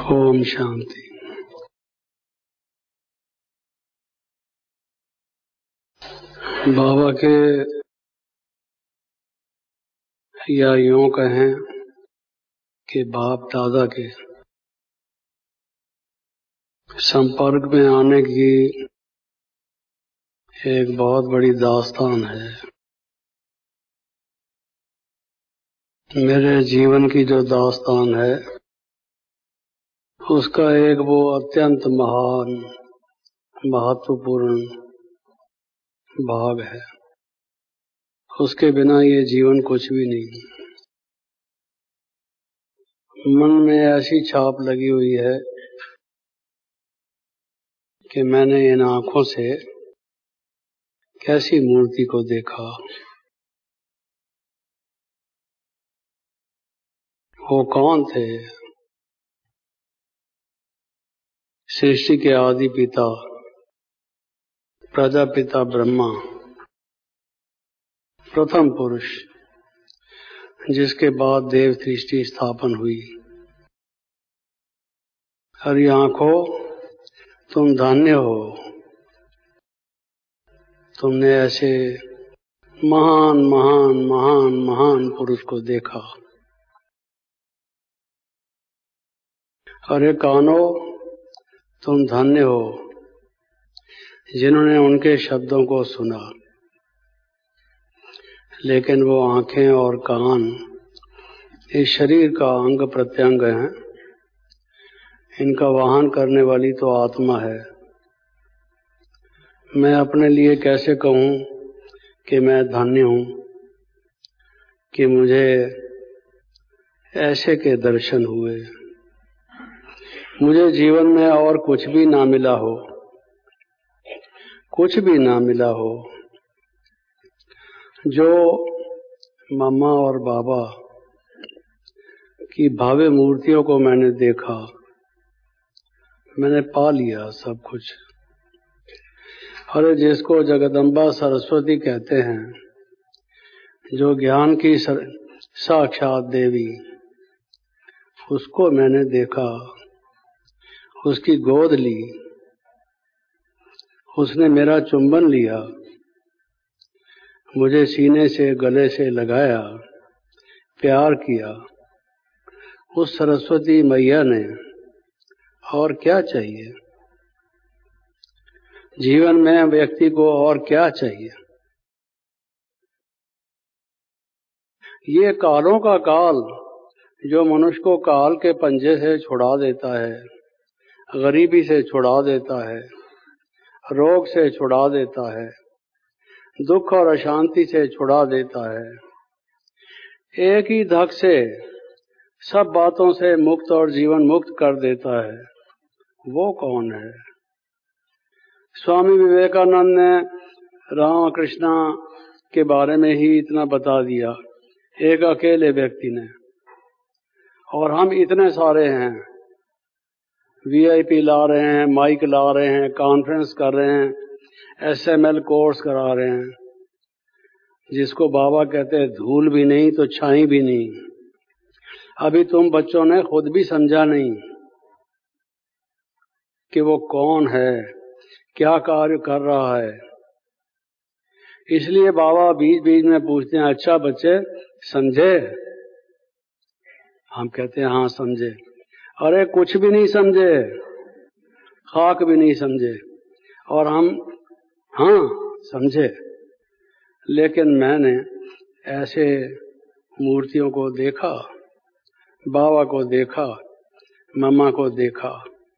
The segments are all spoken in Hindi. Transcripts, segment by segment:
ओम शांति। बाबा के या यूं कहें कि बाप दादा के संपर्क में आने की एक बहुत बड़ी दास्तान है। मेरे जीवन की जो दास्तान है उसका एक वो अत्यंत महान महत्वपूर्ण भाग है। उसके बिना ये जीवन कुछ भी नहीं। मन में ऐसी छाप लगी हुई है कि मैंने इन आंखों से कैसी मूर्ति को देखा, वो कौन थे। सृष्टि के आदि पिता प्रजापिता ब्रह्मा, प्रथम पुरुष जिसके बाद देव सृष्टि स्थापन हुई। हरी आंखों, तुम धन्य हो, तुमने ऐसे महान महान महान महान पुरुष को देखा। अरे कानो, तुम धन्य हो जिन्होंने उनके शब्दों को सुना। लेकिन वो आंखें और कान इस शरीर का अंग प्रत्यंग हैं। इनका वाहन करने वाली तो आत्मा है। मैं अपने लिए कैसे कहूं कि मैं धन्य हूं कि मुझे ऐसे के दर्शन हुए। मुझे जीवन में और कुछ भी ना मिला हो, कुछ भी ना मिला हो। जो मम्मा और बाबा की भव्य मूर्तियों को मैंने देखा, मैंने पा लिया सब कुछ। अरे जिसको जगदम्बा सरस्वती कहते हैं, जो ज्ञान की साक्षात देवी, उसको मैंने देखा, उसकी गोद ली, उसने मेरा चुंबन लिया, मुझे सीने से गले से लगाया, प्यार किया। उस सरस्वती मैया ने और क्या चाहिए जीवन में, व्यक्ति को और क्या चाहिए। ये कालों का काल जो मनुष्य को काल के पंजे से छुड़ा देता है, गरीबी से छुड़ा देता है, रोग से छुड़ा देता है, दुख और अशांति से छुड़ा देता है, एक ही धक से सब बातों से मुक्त और जीवन मुक्त कर देता है, वो कौन है। स्वामी विवेकानंद ने राम कृष्णा के बारे में ही इतना बता दिया, एक अकेले व्यक्ति ने। और हम इतने सारे हैं, वीआईपी ला रहे हैं, माइक ला रहे हैं, कॉन्फ्रेंस कर रहे हैं, एसएमएल कोर्स करा रहे हैं, जिसको बाबा कहते हैं धूल भी नहीं तो छाई भी नहीं। अभी तुम बच्चों ने खुद भी समझा नहीं कि वो कौन है, क्या कार्य कर रहा है। इसलिए बाबा बीच बीच में पूछते हैं, अच्छा बच्चे समझे? हम कहते हैं हाँ समझे। अरे कुछ भी नहीं समझे, खाक भी नहीं समझे। और हम हाँ समझे। लेकिन मैंने ऐसे मूर्तियों को देखा, बाबा को देखा, मम्मा को देखा।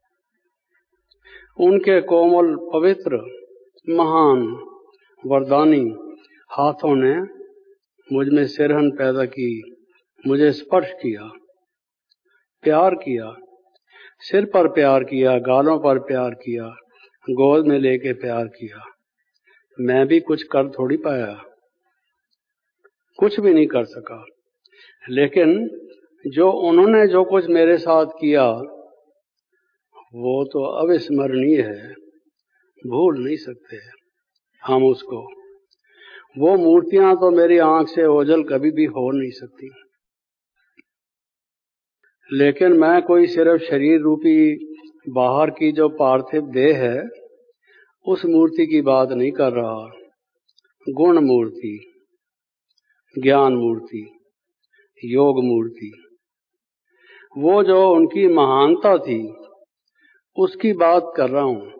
उनके कोमल पवित्र महान वरदानी हाथों ने मुझ में सिरहन पैदा की, मुझे स्पर्श किया, प्यार किया, सिर पर प्यार किया, गालों पर प्यार किया, गोद में लेके प्यार किया। मैं भी कुछ कर थोड़ी पाया, कुछ भी नहीं कर सका। लेकिन जो उन्होंने जो कुछ मेरे साथ किया वो तो अविस्मरणीय है, भूल नहीं सकते हम उसको। वो मूर्तियां तो मेरी आंख से ओझल कभी भी हो नहीं सकती। लेकिन मैं कोई सिर्फ शरीर रूपी बाहर की जो पार्थिव देह है उस मूर्ति की बात नहीं कर रहा। गुण मूर्ति, ज्ञान मूर्ति, योग मूर्ति, वो जो उनकी महानता थी उसकी बात कर रहा हूं।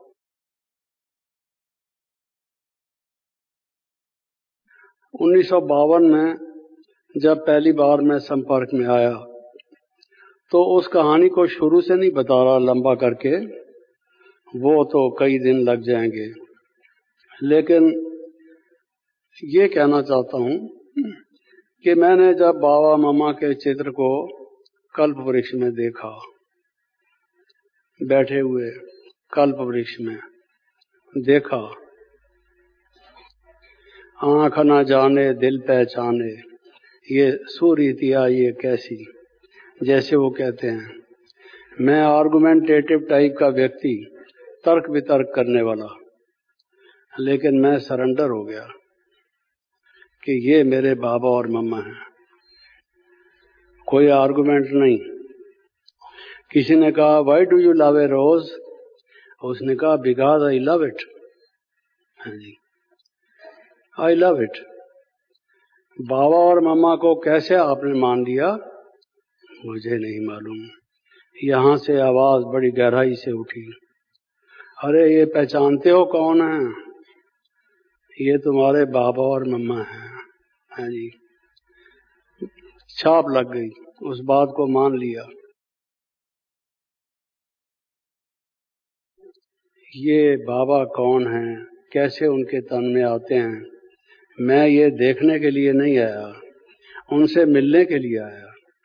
1952 में जब पहली बार मैं संपर्क में आया तो उस कहानी को शुरू से नहीं बता रहा लंबा करके, वो तो कई दिन लग जाएंगे। लेकिन ये कहना चाहता हूं कि मैंने जब बाबा मामा के चित्र को कल्प वृक्ष में देखा, बैठे हुए कल्प वृक्ष में देखा, आंख न जाने दिल पहचाने, ये सुरीतियां ये कैसी, जैसे वो कहते हैं। मैं आर्गुमेंटेटिव टाइप का व्यक्ति, तर्क वितर्क करने वाला, लेकिन मैं सरेंडर हो गया कि ये मेरे बाबा और मम्मा हैं। कोई आर्गुमेंट नहीं। किसी ने कहा why do you love a rose, उसने कहा बिकॉज आई लव इट। हाँ जी, आई लव इट। बाबा और मम्मा को कैसे आपने मान लिया मुझे नहीं मालूम। यहां से आवाज बड़ी गहराई से उठी, अरे ये पहचानते हो कौन है? ये तुम्हारे बाबा और मम्मा हैं। हाँ जी, छाप लग गई, उस बात को मान लिया। ये बाबा कौन हैं, कैसे उनके तन में आते हैं, मैं ये देखने के लिए नहीं आया, उनसे मिलने के लिए आया।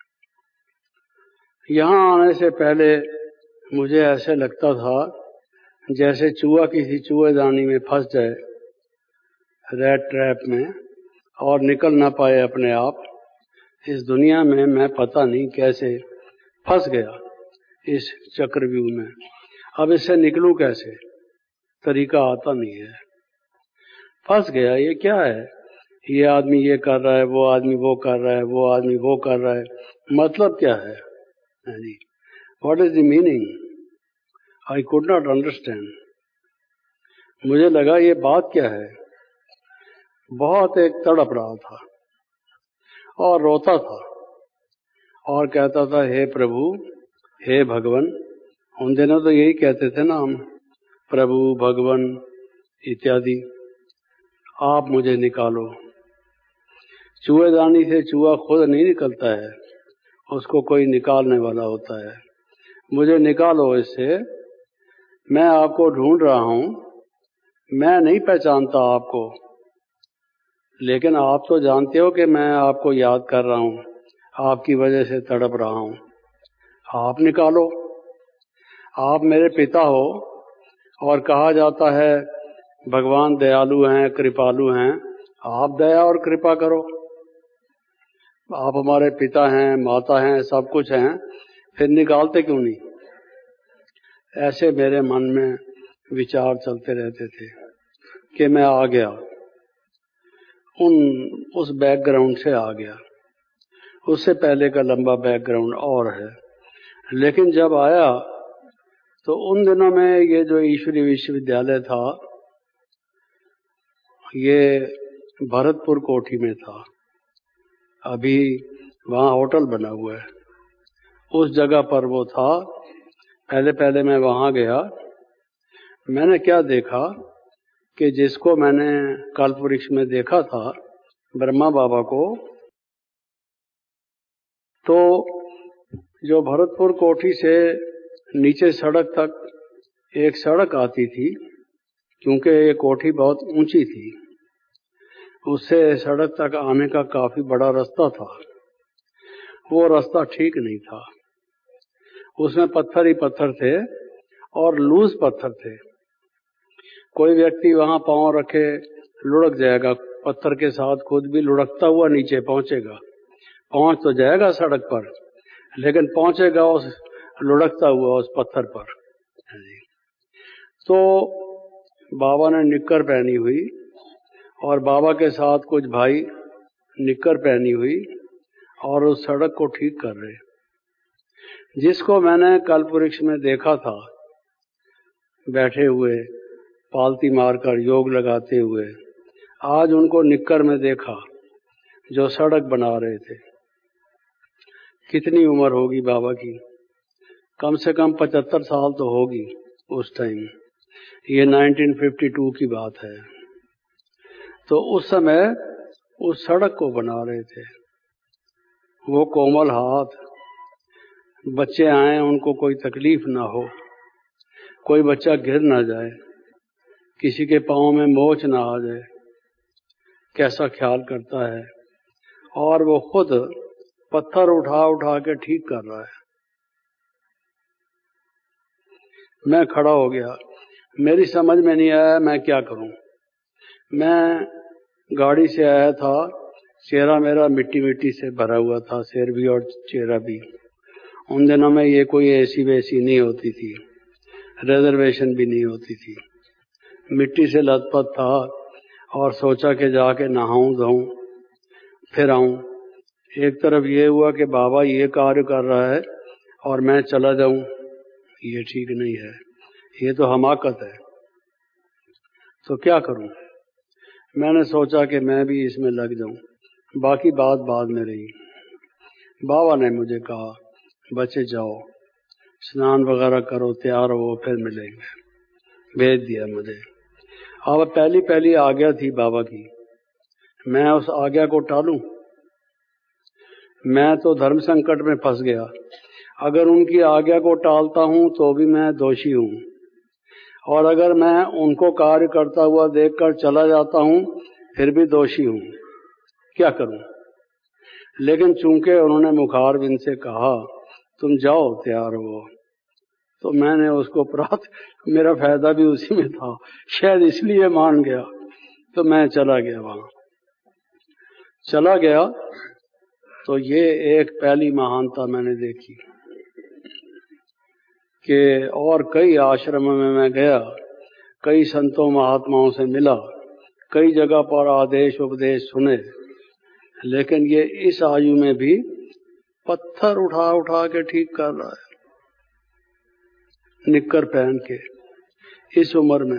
यहां आने से पहले मुझे ऐसे लगता था जैसे चूहा किसी चूहेदानी में फंस जाए, रैट ट्रैप में, और निकल ना पाए अपने आप। इस दुनिया में मैं पता नहीं कैसे फंस गया इस चक्रव्यूह में। अब इससे निकलूं कैसे, तरीका आता नहीं है। फंस गया। ये क्या है, ये आदमी ये कर रहा है, वो आदमी वो कर रहा है, वो आदमी वो कर रहा है, मतलब क्या है? जी, what is the meaning? I could not understand. मुझे लगा ये बात क्या है। बहुत एक तड़प रहा था और रोता था और कहता था हे प्रभु, हे भगवान। उन दिनों तो यही कहते थे ना हम, प्रभु भगवान इत्यादि। आप मुझे निकालो। चूहेदानी से चूहा खुद नहीं निकलता है, उसको कोई निकालने वाला होता है। मुझे निकालो इससे, मैं आपको ढूंढ रहा हूं। मैं नहीं पहचानता आपको, लेकिन आप तो जानते हो कि मैं आपको याद कर रहा हूं, आपकी वजह से तड़प रहा हूं। आप निकालो। आप मेरे पिता हो और कहा जाता है भगवान दयालु हैं, कृपालु हैं। आप दया और कृपा करो। आप हमारे पिता हैं, माता हैं, सब कुछ हैं, फिर निकालते क्यों नहीं? ऐसे मेरे मन में विचार चलते रहते थे कि मैं आ गया, उस बैकग्राउंड से आ गया। उससे पहले का लंबा बैकग्राउंड और है। लेकिन जब आया तो उन दिनों में ये जो ईश्वरीय विश्वविद्यालय था, ये भरतपुर कोठी में था। अभी वहाँ होटल बना हुआ है, उस जगह पर वो था। पहले मैं वहाँ गया। मैंने क्या देखा कि जिसको मैंने कल्प वृक्ष में देखा था, ब्रह्मा बाबा को, तो जो भरतपुर कोठी से नीचे सड़क तक एक सड़क आती थी, क्योंकि ये कोठी बहुत ऊंची थी, उससे सड़क तक आने का काफी बड़ा रास्ता था। वो रास्ता ठीक नहीं था, उसमें पत्थर ही पत्थर थे और लूज पत्थर थे। कोई व्यक्ति वहां पांव रखे लुढ़क जाएगा, पत्थर के साथ खुद भी लुढ़कता हुआ नीचे पहुंचेगा। पहुंच तो जाएगा सड़क पर, लेकिन पहुंचेगा उस लुढ़कता हुआ उस पत्थर पर। तो बाबा ने निक्कर पहनी हुई और बाबा के साथ कुछ भाई निक्कर पहनी हुई और उस सड़क को ठीक कर रहे। जिसको मैंने कल्प वृक्ष में देखा था बैठे हुए पालती मारकर योग लगाते हुए, आज उनको निक्कर में देखा जो सड़क बना रहे थे। कितनी उम्र होगी बाबा की? कम से कम 75 साल तो होगी उस टाइम। ये 1952 की बात है। तो उस समय उस सड़क को बना रहे थे। वो कोमल हाथ, बच्चे आए उनको कोई तकलीफ ना हो, कोई बच्चा गिर ना जाए, किसी के पांव में मोच ना आ जाए, कैसा ख्याल करता है। और वो खुद पत्थर उठा उठा के ठीक कर रहा है। मैं खड़ा हो गया, मेरी समझ में नहीं आया मैं क्या करूं। मैं गाड़ी से आया था, चेहरा मेरा मिट्टी मिट्टी से भरा हुआ था, सिर भी और चेहरा भी। उन दिनों में ये कोई एसी वैसी नहीं होती थी, रिजर्वेशन भी नहीं होती थी। मिट्टी से लथपथ था और सोचा कि जाके नहाऊं धोऊं फिर आऊं। एक तरफ ये हुआ कि बाबा ये कार्य कर रहा है और मैं चला जाऊं, ये ठीक नहीं है, ये तो हमाकत है। तो क्या करूं? मैंने सोचा कि मैं भी इसमें लग जाऊं, बाकी बात बाद में रही। बाबा ने मुझे कहा बच्चे जाओ स्नान वगैरह करो, तैयार हो, फिर मिलेंगे। भेज दिया मुझे। अब पहली आज्ञा थी बाबा की, मैं उस आज्ञा को टालूं? मैं तो धर्म संकट में फंस गया। अगर उनकी आज्ञा को टालता हूं तो भी मैं दोषी हूं, और अगर मैं उनको कार्य करता हुआ देखकर चला जाता हूं फिर भी दोषी हूं। क्या करूं? लेकिन चूंकि उन्होंने मुखारबिंद से कहा तुम जाओ तैयार हो, तो मैंने उसको मेरा फायदा भी उसी में था, शायद इसलिए मान गया। तो मैं चला गया, वहां चला गया। तो ये एक पहली महानता मैंने देखी कि और कई आश्रमों में मैं गया, कई संतों महात्माओं से मिला, कई जगह पर आदेश उपदेश सुने, लेकिन ये इस आयु में भी पत्थर उठा उठा के ठीक कर रहा है, निक्कर पहन के, इस उम्र में।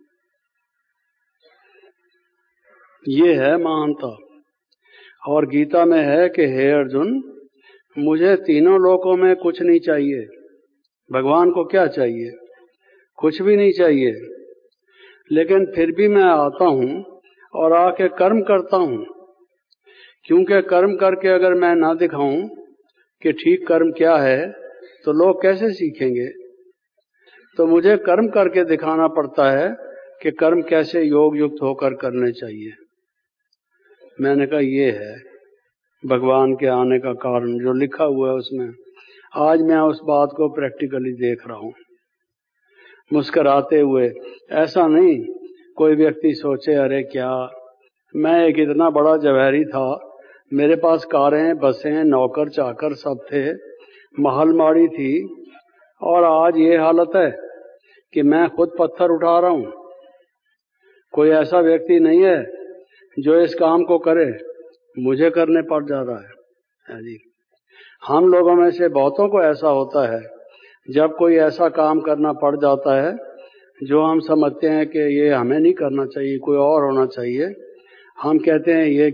ये है महानता। और गीता में है कि हे अर्जुन, मुझे तीनों लोकों में कुछ नहीं चाहिए। भगवान को क्या चाहिए? कुछ भी नहीं चाहिए, लेकिन फिर भी मैं आता हूं और आके कर्म करता हूं, क्योंकि कर्म करके अगर मैं ना दिखाऊं कि ठीक कर्म क्या है तो लोग कैसे सीखेंगे। तो मुझे कर्म करके दिखाना पड़ता है कि कर्म कैसे योग युक्त होकर करने चाहिए। मैंने कहा ये है भगवान के आने का कारण, जो लिखा हुआ है उसमें। आज मैं उस बात को प्रैक्टिकली देख रहा हूं, मुस्कुराते हुए। ऐसा नहीं कोई व्यक्ति सोचे अरे क्या, मैं एक इतना बड़ा जवाहरी था, मेरे पास कारें बसें नौकर चाकर सब थे, महलमाड़ी थी, और आज ये हालत है कि मैं खुद पत्थर उठा रहा हूं। कोई ऐसा व्यक्ति नहीं है जो इस काम को करे, मुझे करने पड़ जा रहा है जी। हम लोगों में से बहुतों को ऐसा होता है, जब कोई ऐसा काम करना पड़ जाता है जो हम समझते हैं कि ये हमें नहीं करना चाहिए, कोई और होना चाहिए, हम कहते हैं ये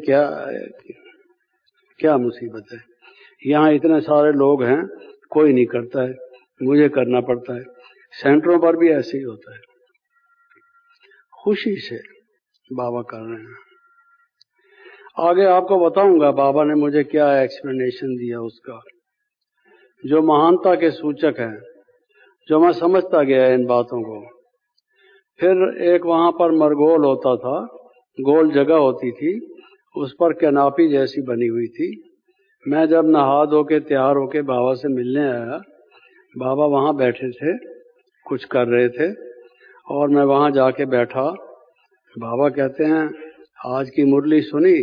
क्या मुसीबत है, यहाँ इतने सारे लोग हैं कोई नहीं करता है, मुझे करना पड़ता है। सेंटरों पर भी ऐसे ही होता है। खुशी से बाबा कर रहे हैं। आगे आपको बताऊंगा बाबा ने मुझे क्या एक्सप्लेनेशन दिया उसका, जो महानता के सूचक है, जो मैं समझता गया इन बातों को। फिर एक वहां पर मरगोल होता था, गोल जगह होती थी, उस पर कैनापी जैसी बनी हुई थी। मैं जब नहा धो के तैयार होके बाबा से मिलने आया, बाबा वहां बैठे थे, कुछ कर रहे थे, और मैं वहां जाके बैठा। बाबा कहते हैं आज की मुरली सुनी,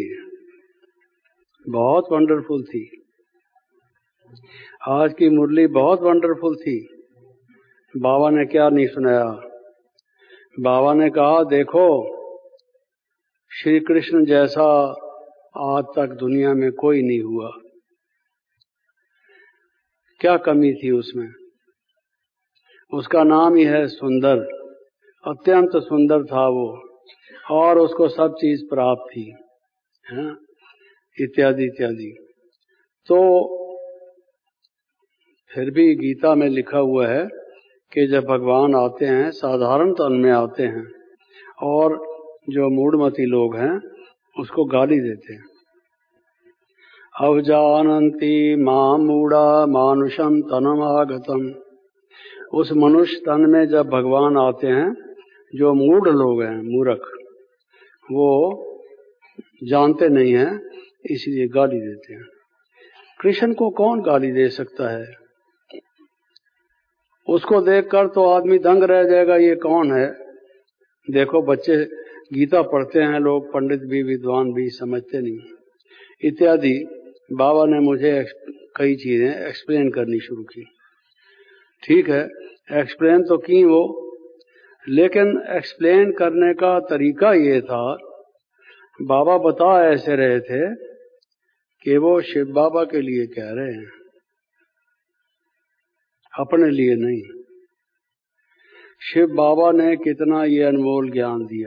बहुत वंडरफुल थी, आज की मुरली बहुत वंडरफुल थी। बाबा ने क्या नहीं सुनाया? बाबा ने कहा देखो, श्री कृष्ण जैसा आज तक दुनिया में कोई नहीं हुआ। क्या कमी थी उसमें? उसका नाम ही है सुंदर, अत्यंत सुंदर था वो, और उसको सब चीज प्राप्त थी, है इत्यादि इत्यादि। तो फिर भी गीता में लिखा हुआ है कि जब भगवान आते हैं साधारण तन में आते हैं और जो मूढ़मती लोग हैं उसको गाली देते हैं। अवजानन्ति मां मूढ़ा मानुषम तनमागतम। उस मनुष्य तन में जब भगवान आते हैं, जो मूढ़ लोग हैं, मूर्ख, वो जानते नहीं हैं, इसलिए गाली देते हैं। कृष्ण को कौन गाली दे सकता है? उसको देखकर तो आदमी दंग रह जाएगा, ये कौन है? देखो बच्चे गीता पढ़ते हैं लोग, पंडित भी विद्वान भी समझते नहीं इत्यादि। बाबा ने मुझे कई चीजें एक्सप्लेन करनी शुरू की। ठीक है, एक्सप्लेन तो की वो, लेकिन एक्सप्लेन करने का तरीका ये था, बाबा बता ऐसे रहे थे कि वो शिव बाबा के लिए कह रहे हैं, अपने लिए नहीं। शिव बाबा ने कितना ये अनमोल ज्ञान दिया।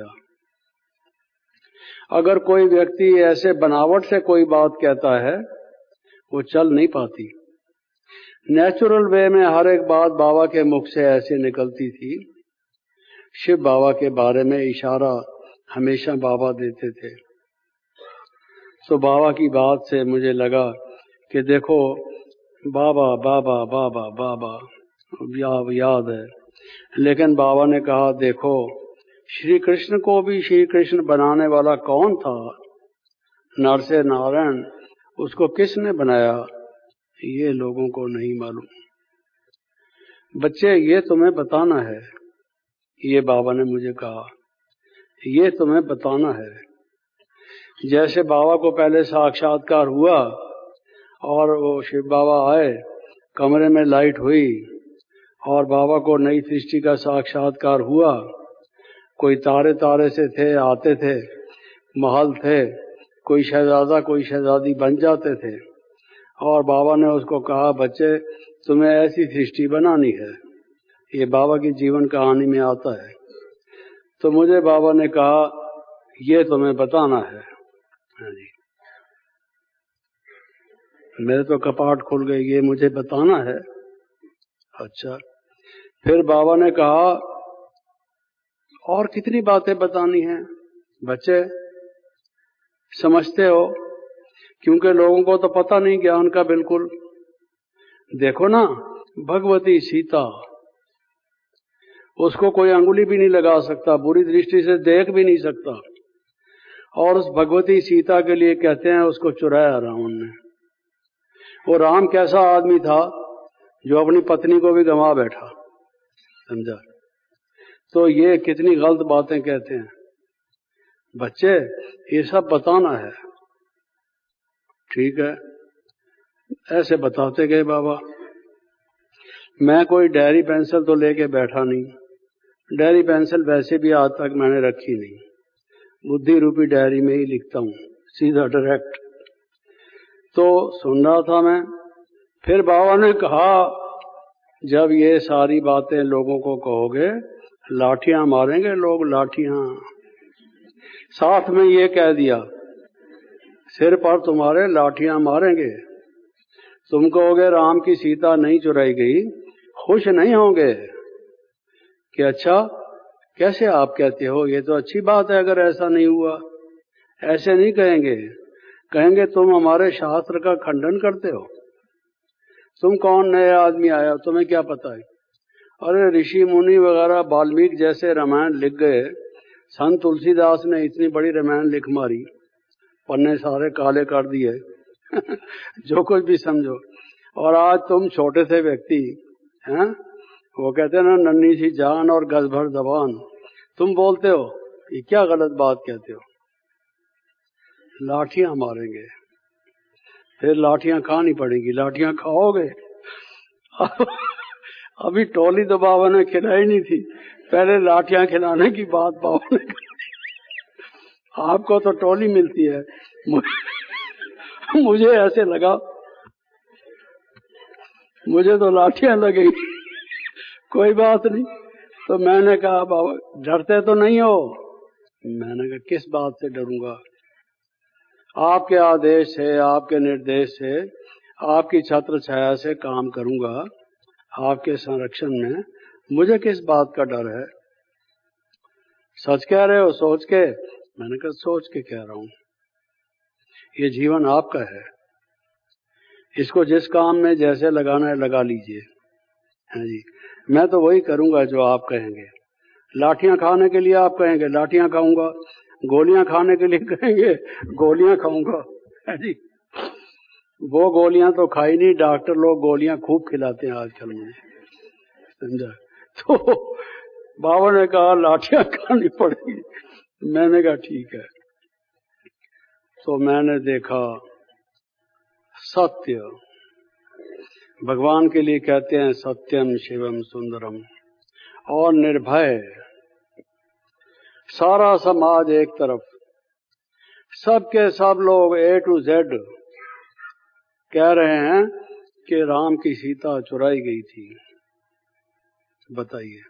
अगर कोई व्यक्ति ऐसे बनावट से कोई बात कहता है, वो चल नहीं पाती। नेचुरल वे में हर एक बात बाबा के मुख से ऐसे निकलती थी। शिव बाबा के बारे में इशारा हमेशा बाबा देते थे। तो बाबा की बात से मुझे लगा कि देखो बाबा बाबा बाबा बाबा याद है, लेकिन बाबा ने कहा देखो श्री कृष्ण को भी श्री कृष्ण बनाने वाला कौन था? नर से नारायण, उसको किसने बनाया? ये लोगों को नहीं मालूम। बच्चे ये तुम्हें बताना है, ये बाबा ने मुझे कहा, ये तुम्हें बताना है। जैसे बाबा को पहले साक्षात्कार हुआ और वो शिव बाबा आए, कमरे में लाइट हुई और बाबा को नई सृष्टि का साक्षात्कार हुआ। कोई तारे तारे से थे, आते थे, महल थे, कोई शहजादा कोई शहजादी बन जाते थे, और बाबा ने उसको कहा बच्चे तुम्हें ऐसी सृष्टि बनानी है। ये बाबा की जीवन कहानी में आता है। तो मुझे बाबा ने कहा ये तुम्हें बताना है। हाँ जी, मेरे तो कपाट खुल गए, ये मुझे बताना है। अच्छा, फिर बाबा ने कहा और कितनी बातें बतानी हैं? बच्चे समझते हो, क्योंकि लोगों को तो पता नहीं ज्ञान का बिल्कुल। देखो ना, भगवती सीता, उसको कोई अंगुली भी नहीं लगा सकता, बुरी दृष्टि से देख भी नहीं सकता, और उस भगवती सीता के लिए कहते हैं उसको चुराया रावण ने। वो राम कैसा आदमी था जो अपनी पत्नी को भी गंवा बैठा, समझा? तो ये कितनी गलत बातें कहते हैं। बच्चे ये सब बताना है। ठीक है, ऐसे बताते गए बाबा। मैं कोई डायरी पेंसिल तो लेके बैठा नहीं, डायरी पेंसिल वैसे भी आज तक मैंने रखी नहीं, बुद्धि रूपी डायरी में ही लिखता हूँ, सीधा डायरेक्ट। तो सुन रहा था मैं, फिर बाबा ने कहा जब ये सारी बातें लोगों को कहोगे लाठियां मारेंगे लोग, लाठियां। साथ में ये कह दिया सिर पर तुम्हारे लाठियां मारेंगे। तुम कहोगे राम की सीता नहीं चुराई गई, खुश नहीं होंगे कि अच्छा कैसे आप कहते हो, ये तो अच्छी बात है अगर ऐसा नहीं हुआ। ऐसे नहीं कहेंगे, कहेंगे तुम हमारे शास्त्र का खंडन करते हो। तुम कौन नए आदमी आया, तुम्हें क्या पता है? अरे ऋषि मुनि वगैरह वाल्मीकि जैसे रामायण लिख गए, संत तुलसीदास ने इतनी बड़ी रामायण लिख मारी, पन्ने सारे काले कर दिए जो कुछ भी समझो। और आज तुम छोटे से व्यक्ति हैं, वो कहते हैं ना नन्ही सी जान और गज भर जबान, तुम बोलते हो ये क्या गलत बात कहते हो। लाठियां मारेंगे, फिर लाठियां खानी पड़ेगी, लाठियां खाओगे। अभी टोली तो बाबा ने खिलाई नहीं थी, पहले लाठियां खिलाने की बात बाबा ने कही। आपको तो टोली मिलती है, मुझे ऐसे लगा मुझे तो लाठियां लगेगी। कोई बात नहीं। तो मैंने कहा बाबा डरते तो नहीं हो? मैंने कहा किस बात से डरूंगा, आपके आदेश से, आपके निर्देश से, आपकी छत्र छाया से काम करूंगा, आपके संरक्षण में, मुझे किस बात का डर है? सच कह रहे हो सोच के? मैंने कहा सोच के कह रहा हूं, ये जीवन आपका है, इसको जिस काम में जैसे लगाना है लगा लीजिए। हाँ जी, मैं तो वही करूंगा जो आप कहेंगे। लाठियां खाने के लिए आप कहेंगे लाठियां खाऊंगा, गोलियां खाने के लिए कहेंगे गोलियां खाऊंगा। हाँ जी, वो गोलियां तो खाई नहीं, डॉक्टर लोग गोलियां खूब खिलाते हैं आजकल, मुझे समझा। तो बाबा ने कहा लाठियां खानी पड़ेगी। मैंने कहा ठीक है। तो मैंने देखा सत्य, भगवान के लिए कहते हैं सत्यम शिवम सुंदरम, और निर्भय। सारा समाज एक तरफ, सबके सब लोग A to Z कह रहे हैं कि राम की सीता चुराई गई थी। बताइए,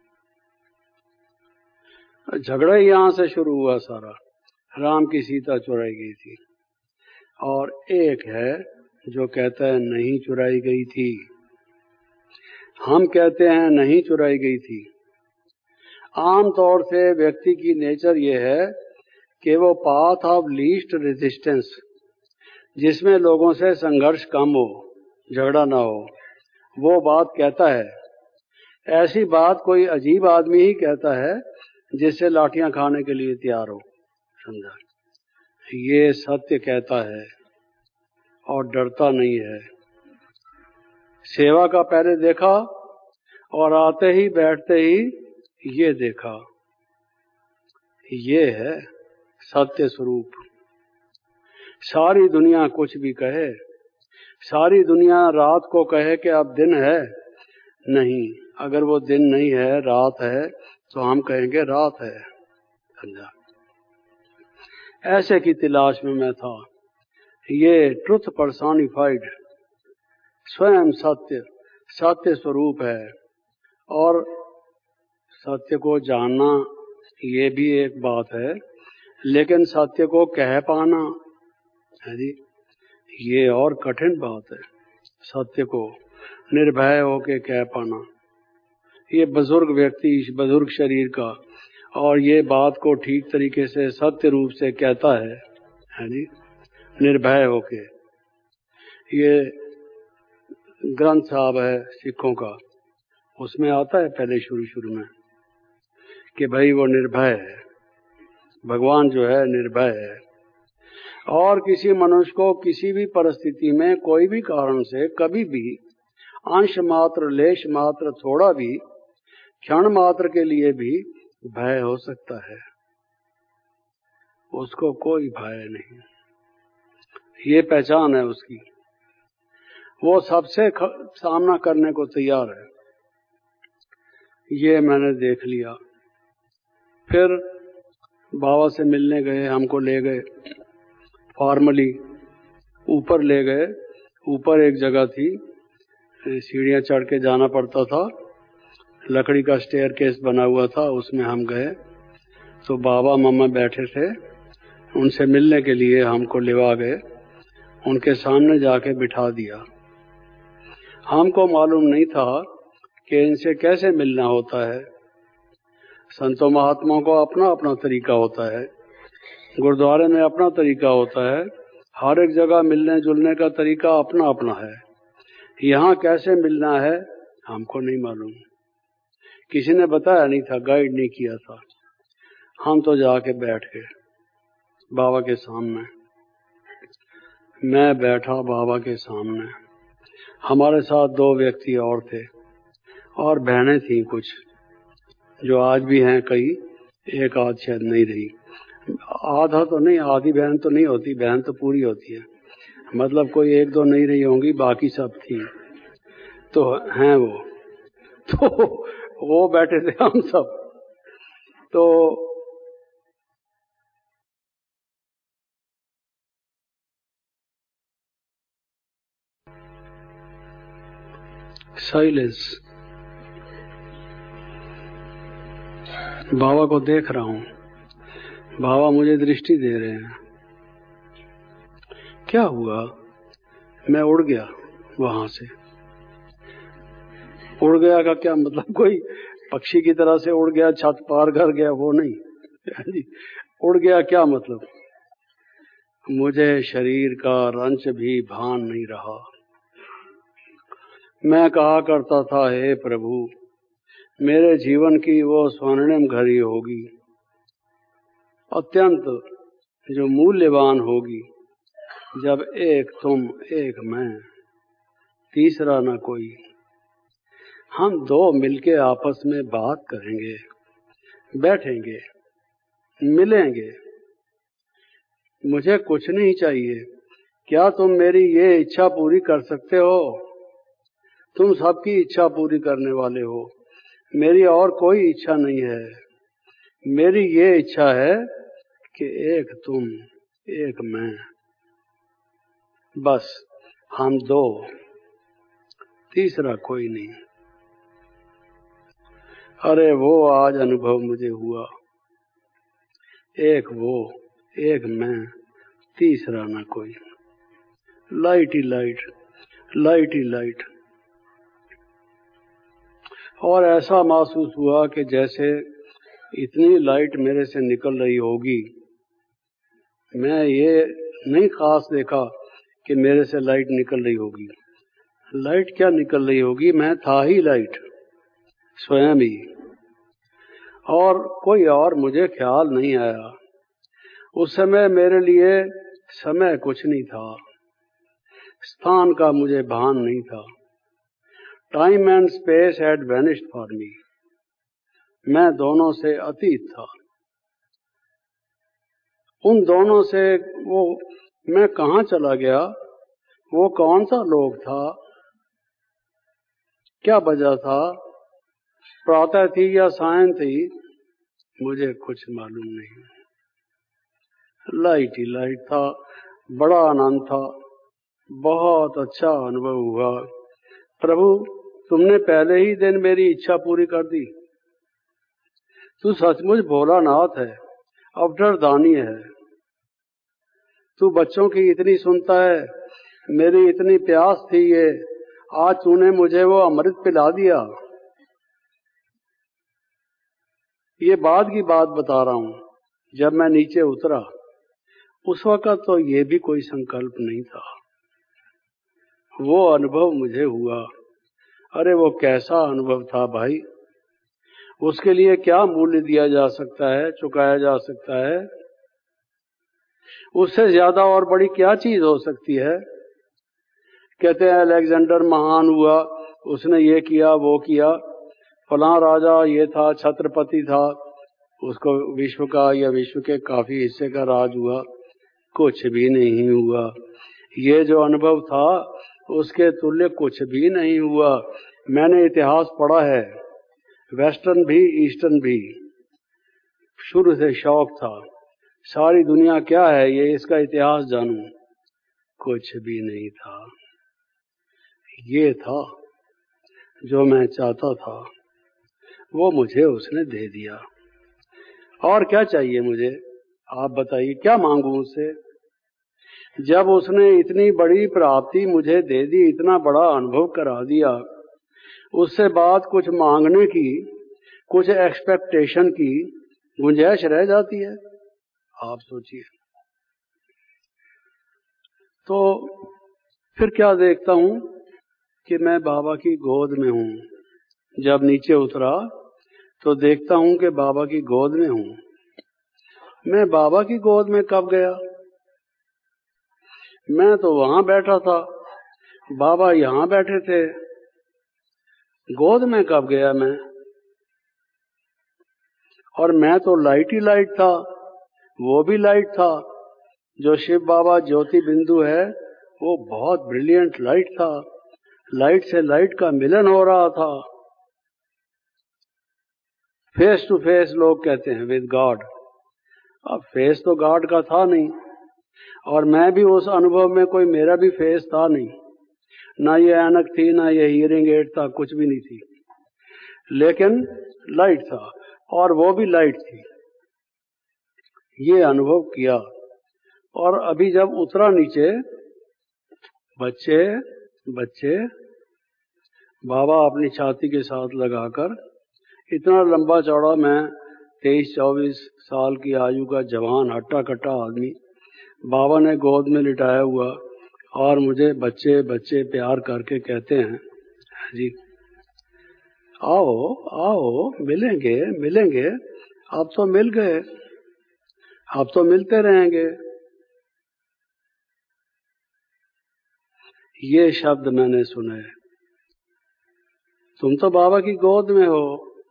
झगड़ा ही यहां से शुरू हुआ सारा, राम की सीता चुराई गई थी। और एक है जो कहता है नहीं चुराई गई थी, हम कहते हैं नहीं चुराई गई थी। आम तौर से व्यक्ति की नेचर ये है कि वो पाथ ऑफ लीस्ट रेजिस्टेंस, जिसमें लोगों से संघर्ष कम हो, झगड़ा ना हो, वो बात कहता है। ऐसी बात कोई अजीब आदमी ही कहता है जिससे लाठियां खाने के लिए तैयार हो, समझा। ये सत्य कहता है और डरता नहीं है। सेवा का पहले देखा और आते ही बैठते ही ये देखा, ये है सत्य स्वरूप। सारी दुनिया कुछ भी कहे, सारी दुनिया रात को कहे कि अब दिन है, नहीं, अगर वो दिन नहीं है रात है तो हम कहेंगे रात है, समझा। ऐसे की तलाश में मैं था। ये ट्रुथ पर्सोनिफाइड, स्वयं सत्य, सत्य स्वरूप है। और सत्य को जानना ये भी एक बात है, लेकिन सत्य को कह पाना है जी, ये और कठिन बात है। सत्य को निर्भय होके कह पाना, ये बुजुर्ग व्यक्ति, बुजुर्ग शरीर का, और ये बात को ठीक तरीके से सत्य रूप से कहता है जी, निर्भय होके। ये ग्रंथ साहब है सिखों का, उसमें आता है पहले शुरू में कि भाई वो निर्भय है, भगवान जो है निर्भय है। और किसी मनुष्य को किसी भी परिस्थिति में कोई भी कारण से कभी भी अंश मात्र, लेश मात्र, थोड़ा भी, क्षण मात्र के लिए भी भय हो सकता है, उसको कोई भय नहीं। ये पहचान है उसकी, वो सबसे सामना करने को तैयार है। ये मैंने देख लिया। फिर बाबा से मिलने गए, हमको ले गए फॉर्मली, ऊपर ले गए। ऊपर एक जगह थी, सीढ़ियां चढ़ के जाना पड़ता था, लकड़ी का स्टेयर केस बना हुआ था, उसमें हम गए। तो बाबा मम्मा बैठे थे, उनसे मिलने के लिए हमको लेवा गए, उनके सामने जाके बिठा दिया। हमको मालूम नहीं था कि इनसे कैसे मिलना होता है। संतों महात्माओं को अपना अपना तरीका होता है, गुरुद्वारे में अपना तरीका होता है, हर एक जगह मिलने जुलने का तरीका अपना अपना है। यहाँ कैसे मिलना है हमको नहीं मालूम, किसी ने बताया नहीं था, गाइड नहीं किया था। हम तो जाके बैठ गए बाबा के सामने। मैं बैठा बाबा के सामने, हमारे साथ 2 व्यक्ति और थे, और बहनें थीं कुछ, जो आज भी हैं कई, एक आध शायद नहीं रही। आधा तो नहीं, आधी बहन तो नहीं होती, बहन तो पूरी होती है, मतलब कोई 1-2 नहीं रही होंगी, बाकी सब थी। तो हैं वो, तो वो बैठे थे हम सब। तो साइलेंस। बाबा को देख रहा हूं, बाबा मुझे दृष्टि दे रहे हैं। क्या हुआ? मैं उड़ गया वहां से। उड़ गया का क्या मतलब? कोई पक्षी की तरह से उड़ गया, छत पार कर गया, वो नहीं। उड़ गया क्या मतलब? मुझे शरीर का रंच भी भान नहीं रहा। मैं कहा करता था, हे प्रभु, मेरे जीवन की वो स्वर्णिम घड़ी होगी, अत्यंत जो मूल्यवान होगी, जब एक तुम एक मैं, तीसरा न कोई। हम दो मिलके आपस में बात करेंगे, बैठेंगे, मिलेंगे। मुझे कुछ नहीं चाहिए। क्या तुम मेरी ये इच्छा पूरी कर सकते हो? तुम सबकी इच्छा पूरी करने वाले हो। मेरी और कोई इच्छा नहीं है। मेरी ये इच्छा है कि एक तुम एक मैं, बस हम दो, तीसरा कोई नहीं। अरे वो आज अनुभव मुझे हुआ, एक वो, एक मैं, तीसरा ना कोई। लाइट ही लाइट, लाइट ही लाइट। और ऐसा महसूस हुआ कि जैसे इतनी लाइट मेरे से निकल रही होगी। मैं ये नहीं खास देखा कि मेरे से लाइट निकल रही होगी। लाइट क्या निकल रही होगी? मैं था ही लाइट, स्वयं ही, और कोई और मुझे ख्याल नहीं आया। उस समय मेरे लिए समय कुछ नहीं था, स्थान का मुझे भान नहीं था। Time and space had vanished for me. मैं दोनों से अतीत था। उन दोनों से वो मैं कहाँ चला गया? वो कौन सा लोग था? क्या वजह था? प्रातः थी या सायं थी? मुझे कुछ मालूम नहीं। लाइट ही लाइट था, बड़ा आनंद था, बहुत अच्छा अनुभव हुआ। प्रभु, तुमने पहले ही दिन मेरी इच्छा पूरी कर दी। तू सचमुच भोलानाथ है, अवसरदानी है। तू बच्चों की इतनी सुनता है। मेरी इतनी प्यास थी ये, आज तूने मुझे वो अमृत पिला दिया। ये बाद की बात बता रहा हूं। जब मैं नीचे उतरा उस वक्त तो ये भी कोई संकल्प नहीं था। वो अनुभव मुझे हुआ। अरे वो कैसा अनुभव था भाई! उसके लिए क्या मूल्य दिया जा सकता है, चुकाया जा सकता है? उससे ज्यादा और बड़ी क्या चीज हो सकती है? कहते हैं अलेक्जेंडर महान हुआ, उसने ये किया वो किया, फलां राजा ये था, छत्रपति था, उसको विश्व का या विश्व के काफी हिस्से का राज हुआ। कुछ भी नहीं हुआ। ये जो अनुभव था उसके तुल्य कुछ भी नहीं हुआ। मैंने इतिहास पढ़ा है, वेस्टर्न भी ईस्टर्न भी। शुरू से शौक था, सारी दुनिया क्या है ये इसका इतिहास जानूं। कुछ भी नहीं था। ये था जो मैं चाहता था, वो मुझे उसने दे दिया। और क्या चाहिए मुझे? आप बताइए, क्या मांगू उससे? जब उसने इतनी बड़ी प्राप्ति मुझे दे दी, इतना बड़ा अनुभव करा दिया, उससे बाद कुछ मांगने की, कुछ एक्सपेक्टेशन की गुंजाइश रह जाती है? आप सोचिए। तो फिर क्या देखता हूं कि मैं बाबा की गोद में हूं। जब नीचे उतरा तो देखता हूं कि बाबा की गोद में हूं। मैं बाबा की गोद में कब गया? मैं तो वहां बैठा था, बाबा यहां बैठे थे। गोद में कब गया मैं? और मैं तो लाइट ही लाइट था, वो भी लाइट था। जो शिव बाबा ज्योति बिंदु है वो बहुत ब्रिलियंट लाइट था। लाइट से लाइट का मिलन हो रहा था। फेस टू फेस लोग कहते हैं विद गॉड। अब फेस तो गॉड का था नहीं, और मैं भी उस अनुभव में कोई मेरा भी फेस था नहीं। ना ये ऐनक थी, ना ये हियरिंग एड था, कुछ भी नहीं थी, लेकिन लाइट था, और वो भी लाइट थी। ये अनुभव किया। और अभी जब उतरा नीचे, बच्चे बच्चे बाबा अपनी छाती के साथ लगाकर, इतना लंबा चौड़ा मैं 23-24 साल की आयु का जवान हट्टा कट्टा आदमी, बाबा ने गोद में लिटाया हुआ और मुझे बच्चे बच्चे प्यार करके कहते हैं, जी आओ आओ, मिलेंगे मिलेंगे, अब तो मिल गए, अब तो मिलते रहेंगे। ये शब्द मैंने सुने। तुम तो बाबा की गोद में हो।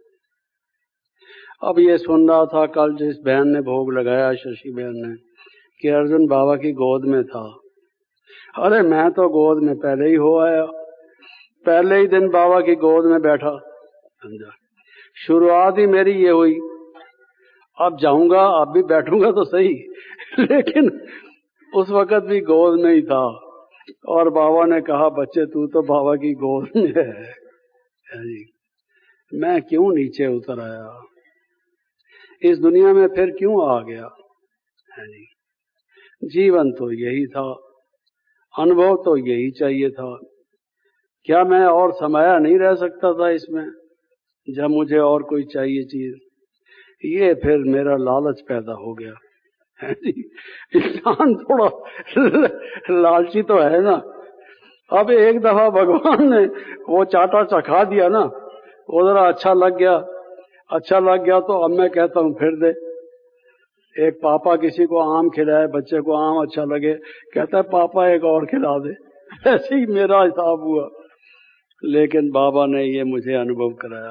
अब ये सुन रहा था कल जिस बहन ने भोग लगाया, शशि बहन ने, कि अर्जुन बाबा की गोद में था। अरे मैं तो गोद में पहले ही हो आया, पहले ही दिन बाबा की गोद में बैठा, समझा। शुरुआत ही मेरी ये हुई, अब जाऊंगा, अब भी बैठूंगा तो सही, लेकिन उस वक्त भी गोद में ही था। और बाबा ने कहा, बच्चे तू तो बाबा की गोद में है। जी, मैं क्यों नीचे उतर आया, इस दुनिया में फिर क्यों आ गया? है जी, जीवन तो यही था, अनुभव तो यही चाहिए था। क्या मैं और समाया नहीं रह सकता था इसमें, जब मुझे और कोई चाहिए चीज? ये फिर मेरा लालच पैदा हो गया। है जी, इंसान थोड़ा लालची तो है ना। अब एक दफा भगवान ने वो चाटा चखा दिया ना, वो जरा अच्छा लग गया तो अब मैं कहता हूँ फिर दे। एक पापा किसी को आम खिलाए, बच्चे को आम अच्छा लगे, कहता है पापा एक और खिला दे। ऐसे ही मेरा हिसाब हुआ, लेकिन बाबा ने ये मुझे अनुभव कराया।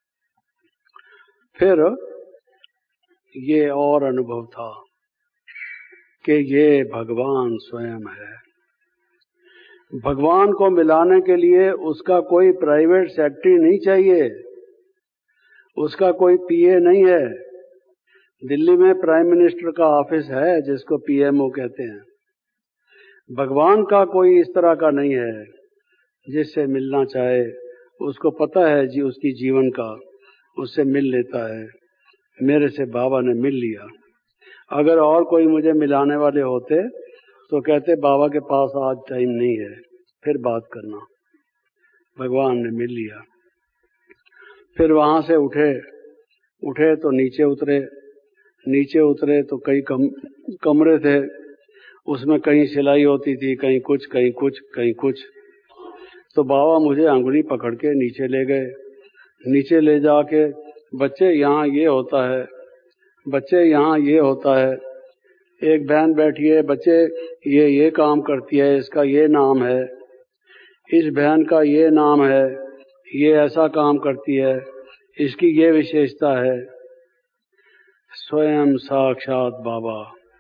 फिर ये और अनुभव था कि ये भगवान स्वयं है। भगवान को मिलाने के लिए उसका कोई प्राइवेट सेक्रेटरी नहीं चाहिए, उसका कोई पीए नहीं है। दिल्ली में प्राइम मिनिस्टर का ऑफिस है जिसको पीएमओ कहते हैं। भगवान का कोई इस तरह का नहीं है, जिससे मिलना चाहे उसको पता है जी उसकी जीवन का, उससे मिल लेता है। मेरे से बाबा ने मिल लिया। अगर और कोई मुझे मिलाने वाले होते तो कहते बाबा के पास आज टाइम नहीं है, फिर बात करना। भगवान ने मिल लिया। फिर वहां से उठे तो नीचे उतरे तो कई कमरे थे, उसमें कहीं सिलाई होती थी, कहीं कुछ। तो बाबा मुझे अंगुली पकड़ के नीचे ले गए। नीचे ले जाके, बच्चे यहाँ ये होता है, बच्चे यहाँ ये होता है, एक बहन बैठी है, बच्चे ये काम करती है, इसका ये नाम है, इस बहन का ये नाम है, ये ऐसा काम करती है, इसकी ये विशेषता है। स्वयं साक्षात बाबा।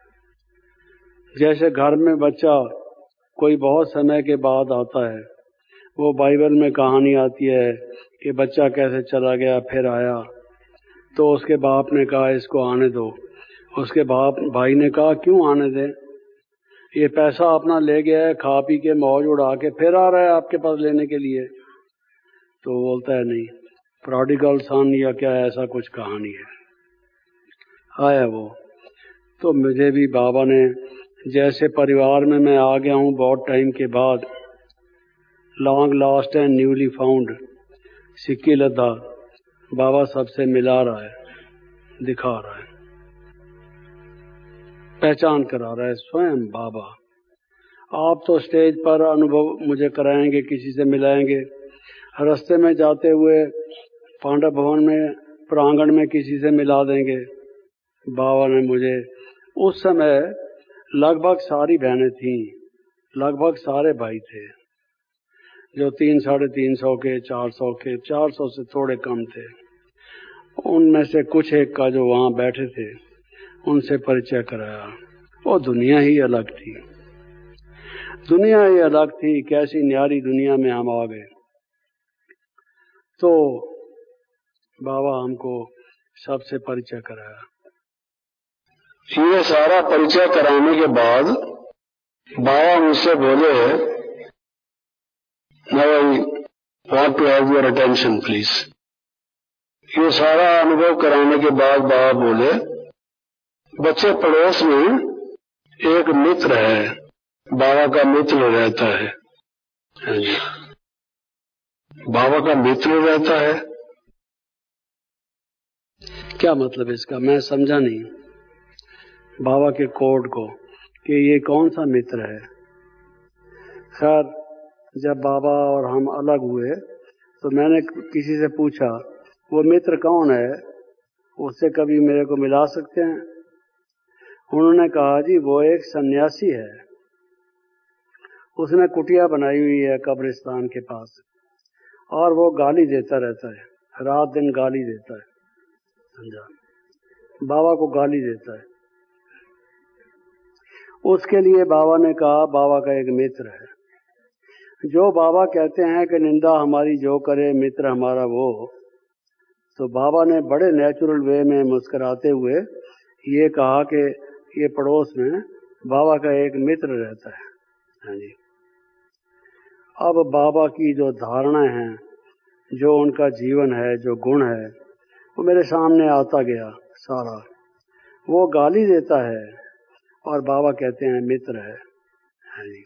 जैसे घर में बच्चा कोई बहुत समय के बाद आता है, वो बाइबल में कहानी आती है कि बच्चा कैसे चला गया फिर आया, तो उसके बाप ने कहा इसको आने दो। उसके भाई ने कहा क्यों आने दें, ये पैसा अपना ले गया है, खा पी के मौज उड़ा के फिर आ रहा है आपके पास लेने के लिए। तो बोलता है नहीं, प्रोडिगल सन या क्या ऐसा कुछ कहानी है। आया वो। तो मुझे भी बाबा ने, जैसे परिवार में मैं आ गया हूँ बहुत टाइम के बाद, long last and newly found, सिक्की लद्दा, बाबा सबसे मिला रहा है, दिखा रहा है, पहचान करा रहा है, स्वयं बाबा। आप तो स्टेज पर अनुभव मुझे कराएंगे, किसी से मिलाएंगे, रास्ते में जाते हुए पांडव भवन में प्रांगण में किसी से मिला देंगे। बाबा ने मुझे, उस समय लगभग सारी बहनें थीं, लगभग सारे भाई थे, जो 300-350 के, 400 के, 400 से थोड़े कम थे। उनमें से कुछ एक का जो वहां बैठे थे, उनसे परिचय कराया। वो दुनिया ही अलग थी, दुनिया ही अलग थी। कैसी न्यारी दुनिया में हम आ गए। तो बाबा हमको सबसे परिचय कराया। ये सारा परिचय कराने के बाद बाबा मुझसे बोले, want to have your attention please. ये सारा अनुभव कराने के बाद बाबा बोले, बच्चे पड़ोस में एक मित्र है, बाबा का मित्र रहता है। बाबा का मित्र रहता है, क्या मतलब इसका? मैं समझा नहीं बाबा के कोड को कि ये कौन सा मित्र है। खैर, जब बाबा और हम अलग हुए तो मैंने किसी से पूछा वो मित्र कौन है, उससे कभी मेरे को मिला सकते हैं? उन्होंने कहा जी वो एक सन्यासी है, उसने कुटिया बनाई हुई है कब्रिस्तान के पास और वो गाली देता रहता है, रात दिन गाली देता है, समझा, बाबा को गाली देता है। उसके लिए बाबा ने कहा बाबा का एक मित्र है, जो बाबा कहते हैं कि निंदा हमारी जो करे मित्र हमारा वो। तो बाबा ने बड़े नेचुरल वे में मुस्कुराते हुए ये कहा कि ये पड़ोस में बाबा का एक मित्र रहता है। हाँ जी। अब बाबा की जो धारणा है, जो उनका जीवन है, जो गुण है, वो मेरे सामने आता गया सारा। वो गाली देता है और बाबा कहते हैं मित्र है। हाँ जी।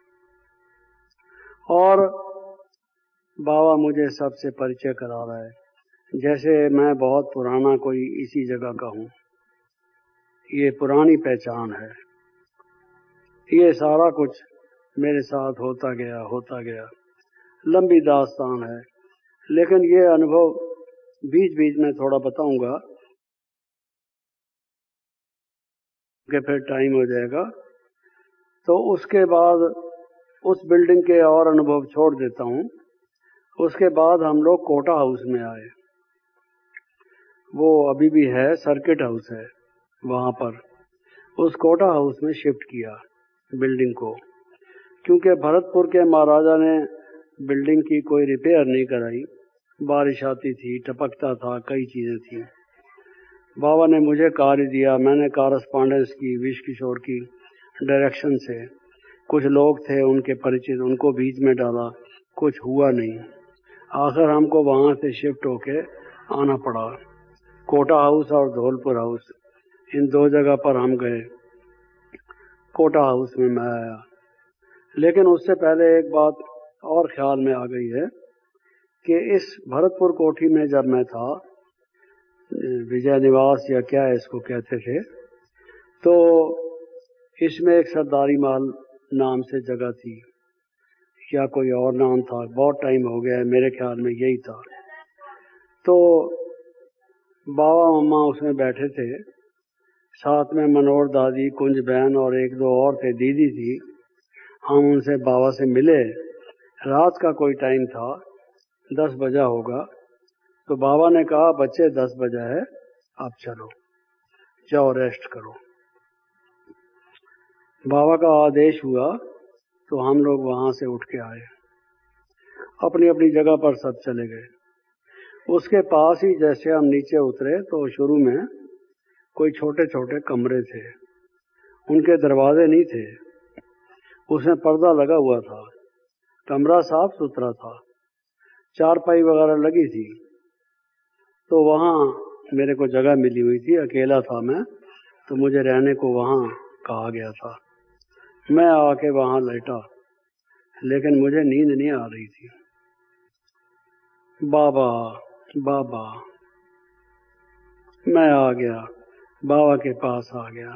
और बाबा मुझे सबसे परिचय करा रहा है, जैसे मैं बहुत पुराना कोई इसी जगह का हूँ। ये पुरानी पहचान है। ये सारा कुछ मेरे साथ होता गया, लंबी दास्तान है। लेकिन ये अनुभव बीच बीच में थोड़ा बताऊंगा कि फिर टाइम हो जाएगा। तो उसके बाद उस बिल्डिंग के और अनुभव छोड़ देता हूँ। उसके बाद हम लोग कोटा हाउस में आए। वो अभी भी है, सर्किट हाउस है वहाँ पर। उस कोटा हाउस में शिफ्ट किया बिल्डिंग को, क्योंकि भरतपुर के महाराजा ने बिल्डिंग की कोई रिपेयर नहीं कराई। बारिश आती थी, टपकता था, कई चीजें थी। बाबा ने मुझे कार्य दिया, मैंने कॉरेस्पॉन्डेंस की विश किशोर की डायरेक्शन से। कुछ लोग थे उनके परिचित, उनको बीच में डाला, कुछ हुआ नहीं। आखिर हमको वहां से शिफ्ट होके आना पड़ा। कोटा हाउस और धौलपुर हाउस, इन दो जगह पर हम गए। कोटा हाउस में मैं आया, लेकिन उससे पहले एक बात और ख्याल में आ गई है कि इस भरतपुर कोठी में जब मैं था, विजय निवास या क्या इसको कहते थे, तो इसमें एक सरदारी महल नाम से जगह थी, या कोई और नाम था, बहुत टाइम हो गया है, मेरे ख्याल में यही था। तो बाबा मम्मा उसमें बैठे थे, साथ में मनोहर दादी, कुंज बहन और एक दो और थे, दीदी थी। हम उनसे बाबा से मिले। रात का कोई टाइम था, 10 बजा होगा। तो बाबा ने कहा बच्चे 10 बजा है, आप चलो, जाओ रेस्ट करो। बाबा का आदेश हुआ तो हम लोग वहां से उठ के आए, अपनी अपनी जगह पर सब चले गए। उसके पास ही जैसे हम नीचे उतरे तो शुरू में कोई छोटे छोटे कमरे थे, उनके दरवाजे नहीं थे, उसमें पर्दा लगा हुआ था, कमरा साफ सुथरा था, चारपाई वगैरह लगी थी। तो वहाँ मेरे को जगह मिली हुई थी, अकेला था मैं, तो मुझे रहने को वहाँ कहा गया था। मैं आके वहाँ लेटा, लेकिन मुझे नींद नहीं आ रही थी। बाबा बाबा, मैं आ गया, बाबा के पास आ गया।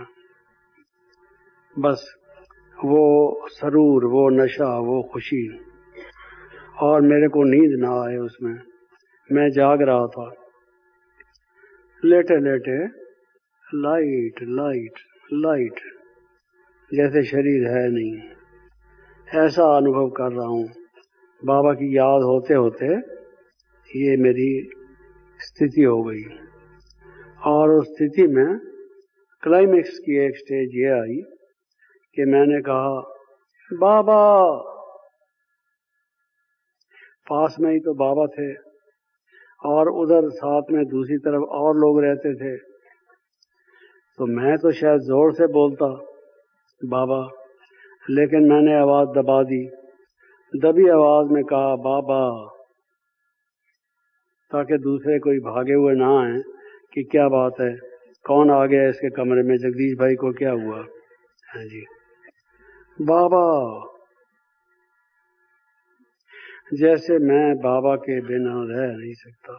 बस वो सरूर, वो नशा, वो खुशी, और मेरे को नींद ना आए उसमें। मैं जाग रहा था, लेटे लेटे लाइट लाइट लाइट, जैसे शरीर है नहीं, ऐसा अनुभव कर रहा हूँ। बाबा की याद होते होते ये मेरी स्थिति हो गई। और उस स्थिति में क्लाइमेक्स की एक स्टेज ये आई कि मैंने कहा बाबा। पास में ही तो बाबा थे और उधर साथ में दूसरी तरफ और लोग रहते थे। तो मैं तो शायद जोर से बोलता बाबा, लेकिन मैंने आवाज दबा दी, दबी आवाज में कहा बाबा ताकि दूसरे कोई भागे हुए ना आए कि क्या बात है, कौन आ गया इसके कमरे में, जगदीश भाई को क्या हुआ है जी। बाबा, जैसे मैं बाबा के बिना रह नहीं सकता।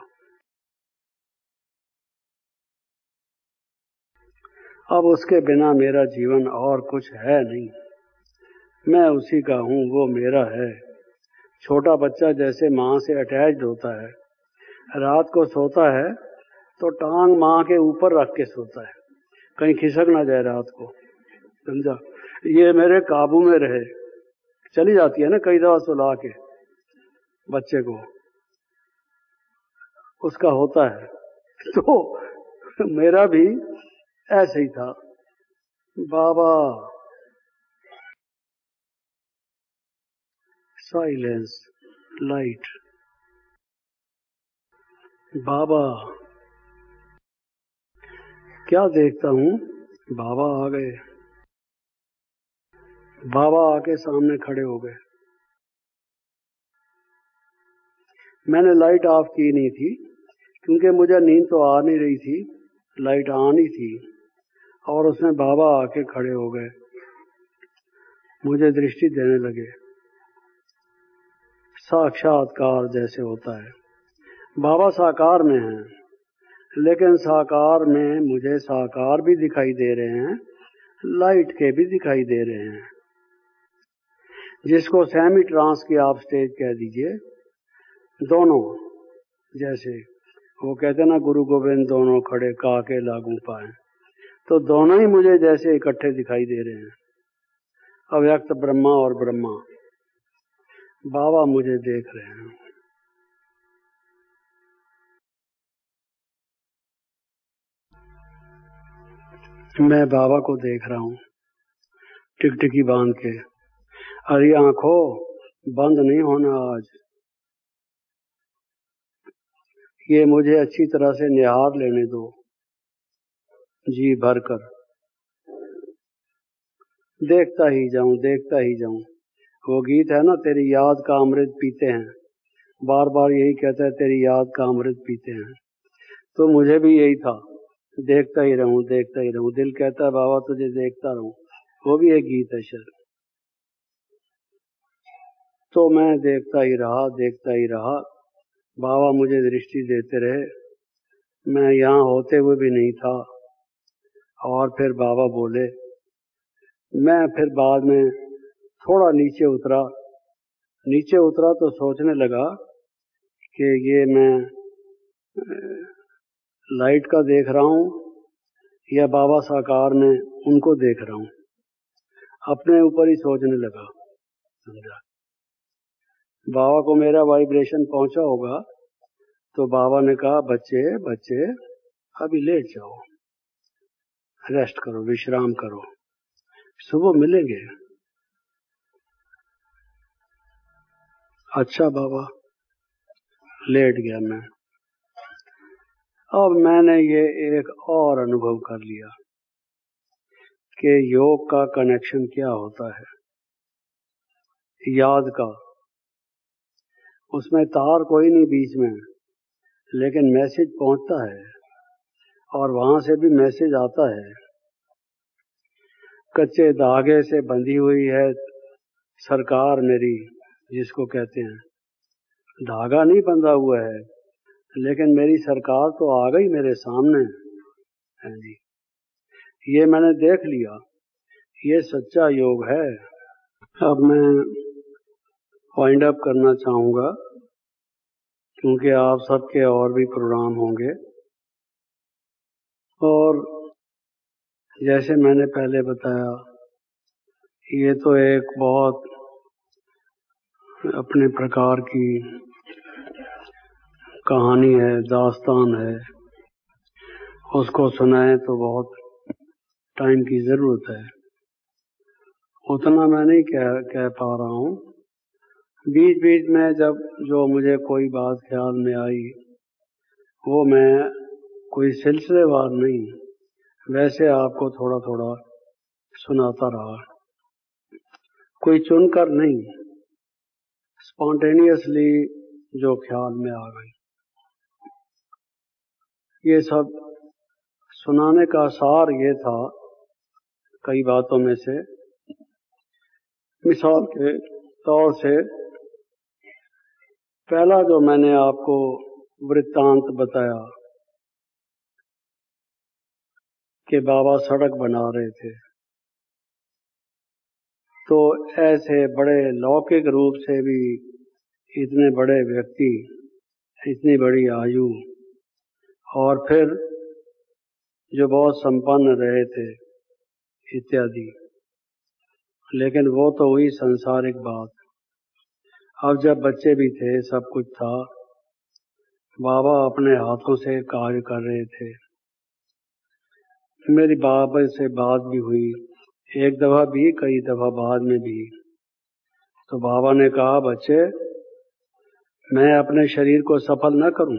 अब उसके बिना मेरा जीवन और कुछ है नहीं। मैं उसी का हूँ, वो मेरा है। छोटा बच्चा जैसे माँ से अटैच्ड होता है, रात को सोता है तो टांग माँ के ऊपर रख के सोता है, कहीं खिसक ना जाए रात को, समझा। ये मेरे काबू में रहे। चली जाती है ना कई दफा सुला के बच्चे को, उसका होता है। तो मेरा भी ऐसे ही था। बाबा, साइलेंस, लाइट। बाबा, क्या देखता हूँ, बाबा आ गए। बाबा आके सामने खड़े हो गए। मैंने लाइट ऑफ की नहीं थी क्योंकि मुझे नींद तो आ नहीं रही थी, लाइट ऑन ही थी, और उसमें बाबा आके खड़े हो गए, मुझे दृष्टि देने लगे। साक्षात्कार जैसे होता है। बाबा साकार में हैं, लेकिन साकार में मुझे साकार भी दिखाई दे रहे हैं, लाइट के भी दिखाई दे रहे हैं, जिसको सेमी ट्रांस की आप स्टेज कह दीजिए। दोनों, जैसे वो कहते ना गुरु गोविंद दोनों खड़े काके लागू पाए, तो दोनों ही मुझे जैसे इकट्ठे दिखाई दे रहे हैं, अव्यक्त ब्रह्मा और ब्रह्मा। बाबा मुझे देख रहे हैं। मैं बाबा को देख रहा हूँ टिकटिकी बांध के। अरे आंखों, बंद नहीं होना आज, ये मुझे अच्छी तरह से निहार लेने दो, जी भरकर देखता ही जाऊं, देखता ही जाऊं। वो गीत है ना, तेरी याद का अमृत पीते हैं, बार बार यही कहता है, तेरी याद का अमृत पीते हैं। तो मुझे भी यही था, देखता ही रहूं, देखता ही रहूं। दिल कहता है बाबा तुझे देखता रहूं, वो भी एक गीत है शायद। तो मैं देखता ही रहा, देखता ही रहा। बाबा मुझे दृष्टि देते रहे, मैं यहाँ होते हुए भी नहीं था। और फिर बाबा बोले। मैं फिर बाद में थोड़ा नीचे उतरा तो सोचने लगा कि ये मैं लाइट का देख रहा हूँ या बाबा साकार में उनको देख रहा हूँ। अपने ऊपर ही सोचने लगा, समझा। बाबा को मेरा वाइब्रेशन पहुंचा होगा, तो बाबा ने कहा बच्चे बच्चे अभी लेट जाओ, रेस्ट करो, विश्राम करो, सुबह मिलेंगे। अच्छा बाबा, लेट गया मैं। अब मैंने ये एक और अनुभव कर लिया कि योग का कनेक्शन क्या होता है, याद का। उसमें तार कोई नहीं बीच में, लेकिन मैसेज पहुंचता है और वहां से भी मैसेज आता है। कच्चे धागे से बंधी हुई है सरकार मेरी, जिसको कहते हैं। धागा नहीं बंधा हुआ है, लेकिन मेरी सरकार तो आ गई मेरे सामने है जी। ये मैंने देख लिया, ये सच्चा योग है। अब मैं वाइंड अप करना चाहूंगा, क्योंकि आप सबके और भी प्रोग्राम होंगे। और जैसे मैंने पहले बताया, ये तो एक बहुत अपने प्रकार की कहानी है, दास्तान है। उसको सुनाएं तो बहुत टाइम की जरूरत है, उतना मैं नहीं कह पा रहा हूँ। बीच बीच में जब जो मुझे कोई बात ख्याल में आई, वो मैं कोई सिलसिलेवार नहीं, वैसे आपको थोड़ा थोड़ा सुनाता रहा। कोई चुनकर नहीं, स्पॉन्टेनियसली जो ख्याल में आ गई। ये सब सुनाने का सार ये था कई बातों में से। मिसाल के तौर से पहला जो मैंने आपको वृत्तांत बताया कि बाबा सड़क बना रहे थे, तो ऐसे बड़े लौकिक रूप से भी इतने बड़े व्यक्ति, इतनी बड़ी आयु, और फिर जो बहुत संपन्न रहे थे इत्यादि, लेकिन वो तो हुई सांसारिक बात। अब जब बच्चे भी थे, सब कुछ था, बाबा अपने हाथों से कार्य कर रहे थे। मेरी बाबा से बात भी हुई, एक दफा भी, कई दफा बाद में भी। तो बाबा ने कहा, बच्चे, मैं अपने शरीर को सफल न करूं,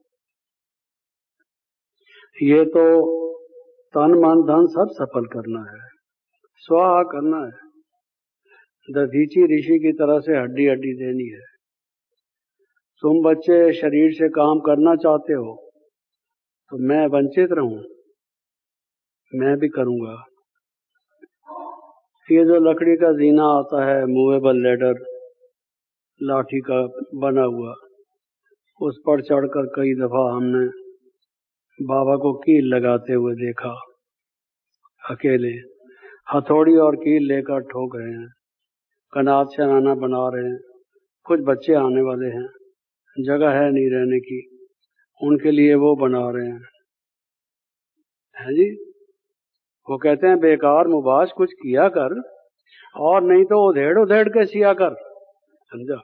ये तो तन मन धन सब सफल करना है, स्वाहा करना है। दधीची ऋषि की तरह से हड्डी हड्डी देनी है। तुम बच्चे शरीर से काम करना चाहते हो तो मैं वंचित रहूं, मैं भी करूंगा। ये जो लकड़ी का जीना आता है, मूवेबल लेडर, लाठी का बना हुआ, उस पर चढ़कर कई दफा हमने बाबा को कील लगाते हुए देखा। अकेले हथौड़ी और कील लेकर ठोक रहे हैं, कनात शनाना बना रहे हैं। कुछ बच्चे आने वाले हैं, जगह है नहीं रहने की, उनके लिए वो बना रहे हैं, है जी। वो कहते हैं बेकार मुबाश कुछ किया कर, और नहीं तो उधेड़ उधेड़ के सिया कर, समझा।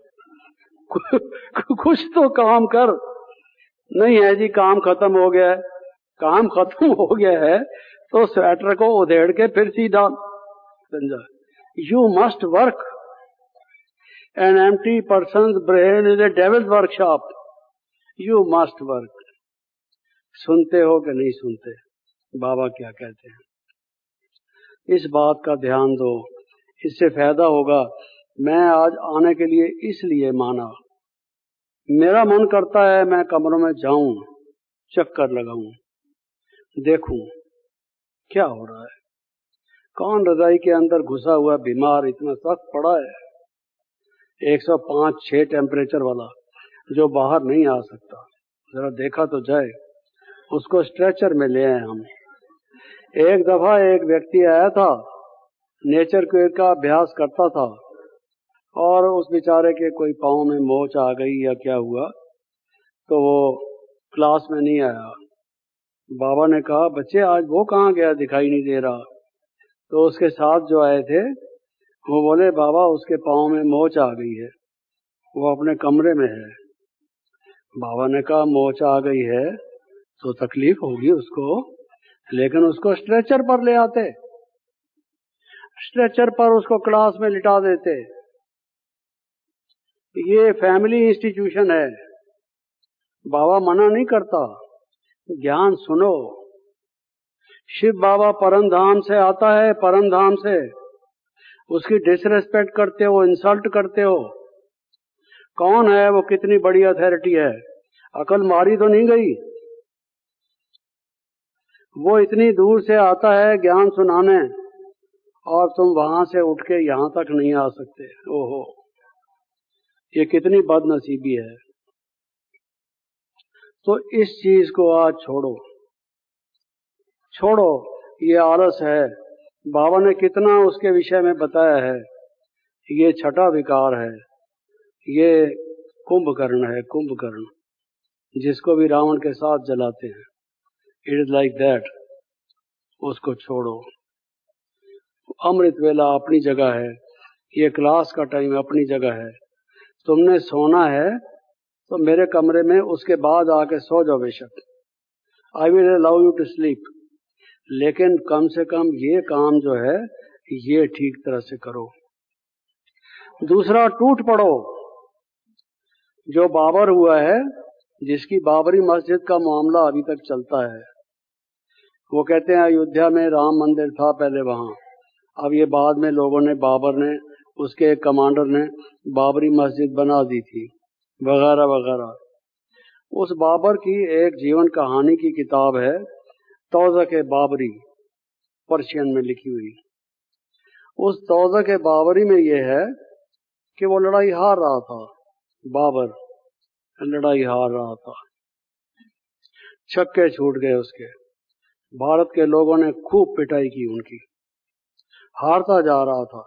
कुछ तो काम कर। नहीं है जी, काम खत्म हो गया है, काम खत्म हो गया है तो स्वेटर को उधेड़ के फिर सी डाल, समझा। You must work. An empty person's brain is a devil's workshop. You must work. सुनते हो कि नहीं सुनते बाबा क्या कहते हैं? इस बात का ध्यान दो, इससे फायदा होगा। मैं आज आने के लिए इसलिए माना, मेरा मन करता है मैं कमरों में जाऊं, चक्कर लगाऊं, देखूं क्या हो रहा है। कौन रजाई के अंदर घुसा हुआ बीमार इतना सख्त पड़ा है, 105-6 टेम्परेचर वाला, जो बाहर नहीं आ सकता। जरा देखा तो जाए, उसको स्ट्रेचर में ले आए हम। एक दफा एक व्यक्ति आया था, नेचर केयर का अभ्यास करता था, और उस बेचारे के कोई पाँव में मोच आ गई या क्या हुआ, तो वो क्लास में नहीं आया। बाबा ने कहा, बच्चे आज वो कहाँ गया, दिखाई नहीं दे रहा। तो उसके साथ जो आए थे वो बोले, बाबा उसके पाँव में मोच आ गई है, वो अपने कमरे में है। बाबा ने कहा, मोच आ गई है तो तकलीफ होगी उसको, लेकिन उसको स्ट्रेचर पर ले आते, स्ट्रेचर पर उसको क्लास में लिटा देते। ये फैमिली इंस्टीट्यूशन है, बाबा मना नहीं करता, ज्ञान सुनो। शिव बाबा परम धाम से आता है, परम धाम से, उसकी डिसरेस्पेक्ट करते हो, इंसल्ट करते हो। कौन है वो, कितनी बड़ी अथॉरिटी है, अकल मारी तो नहीं गई। वो इतनी दूर से आता है ज्ञान सुनाने, और तुम वहां से उठ के यहां तक नहीं आ सकते। ओहो, ये कितनी बदनसीबी है। तो इस चीज को आज छोड़ो, छोड़ो, ये आलस है। बाबा ने कितना उसके विषय में बताया है। ये छठा विकार है, ये कुंभकर्ण है, कुंभकर्ण, जिसको भी रावण के साथ जलाते हैं। इट इज लाइक दैट, उसको छोड़ो। अमृत वेला अपनी जगह है, ये क्लास का टाइम अपनी जगह है। तुमने सोना है तो मेरे कमरे में उसके बाद आके सो जाओ बेशक, I will allow you to sleep, लेकिन कम से कम ये काम जो है ये ठीक तरह से करो। दूसरा, टूट पड़ो। जो बाबर हुआ है, जिसकी बाबरी मस्जिद का मामला अभी तक चलता है, वो कहते हैं अयोध्या में राम मंदिर था पहले वहां, अब ये बाद में लोगों ने, बाबर ने, उसके एक कमांडर ने बाबरी मस्जिद बना दी थी, वगैरह वगैरह। उस बाबर की एक जीवन कहानी की किताब है, तौज़क़-ए-बाबरी, पर्शियन में लिखी हुई। उस तौज़क़-ए-बाबरी में यह है कि वो लड़ाई हार रहा था, बाबर लड़ाई हार रहा था, छक्के छूट गए उसके। भारत के लोगों ने खूब पिटाई की उनकी, हारता जा रहा था।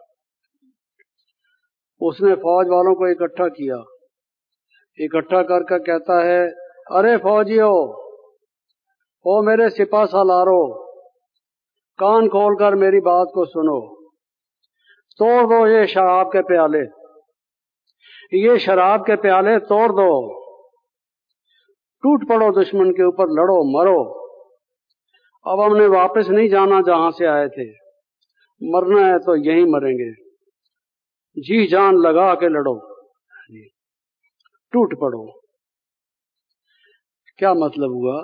उसने फौज वालों को इकट्ठा किया, इकट्ठा करके कहता है, अरे फौजियों, ओ मेरे सिपा सालारो, कान खोलकर मेरी बात को सुनो। तोड़ दो ये शराब के प्याले, ये शराब के प्याले तोड़ दो, टूट पड़ो दुश्मन के ऊपर, लड़ो मरो। अब हमने वापस नहीं जाना जहां से आए थे, मरना है तो यहीं मरेंगे, जी जान लगा के लड़ो, टूट पड़ो। क्या मतलब हुआ?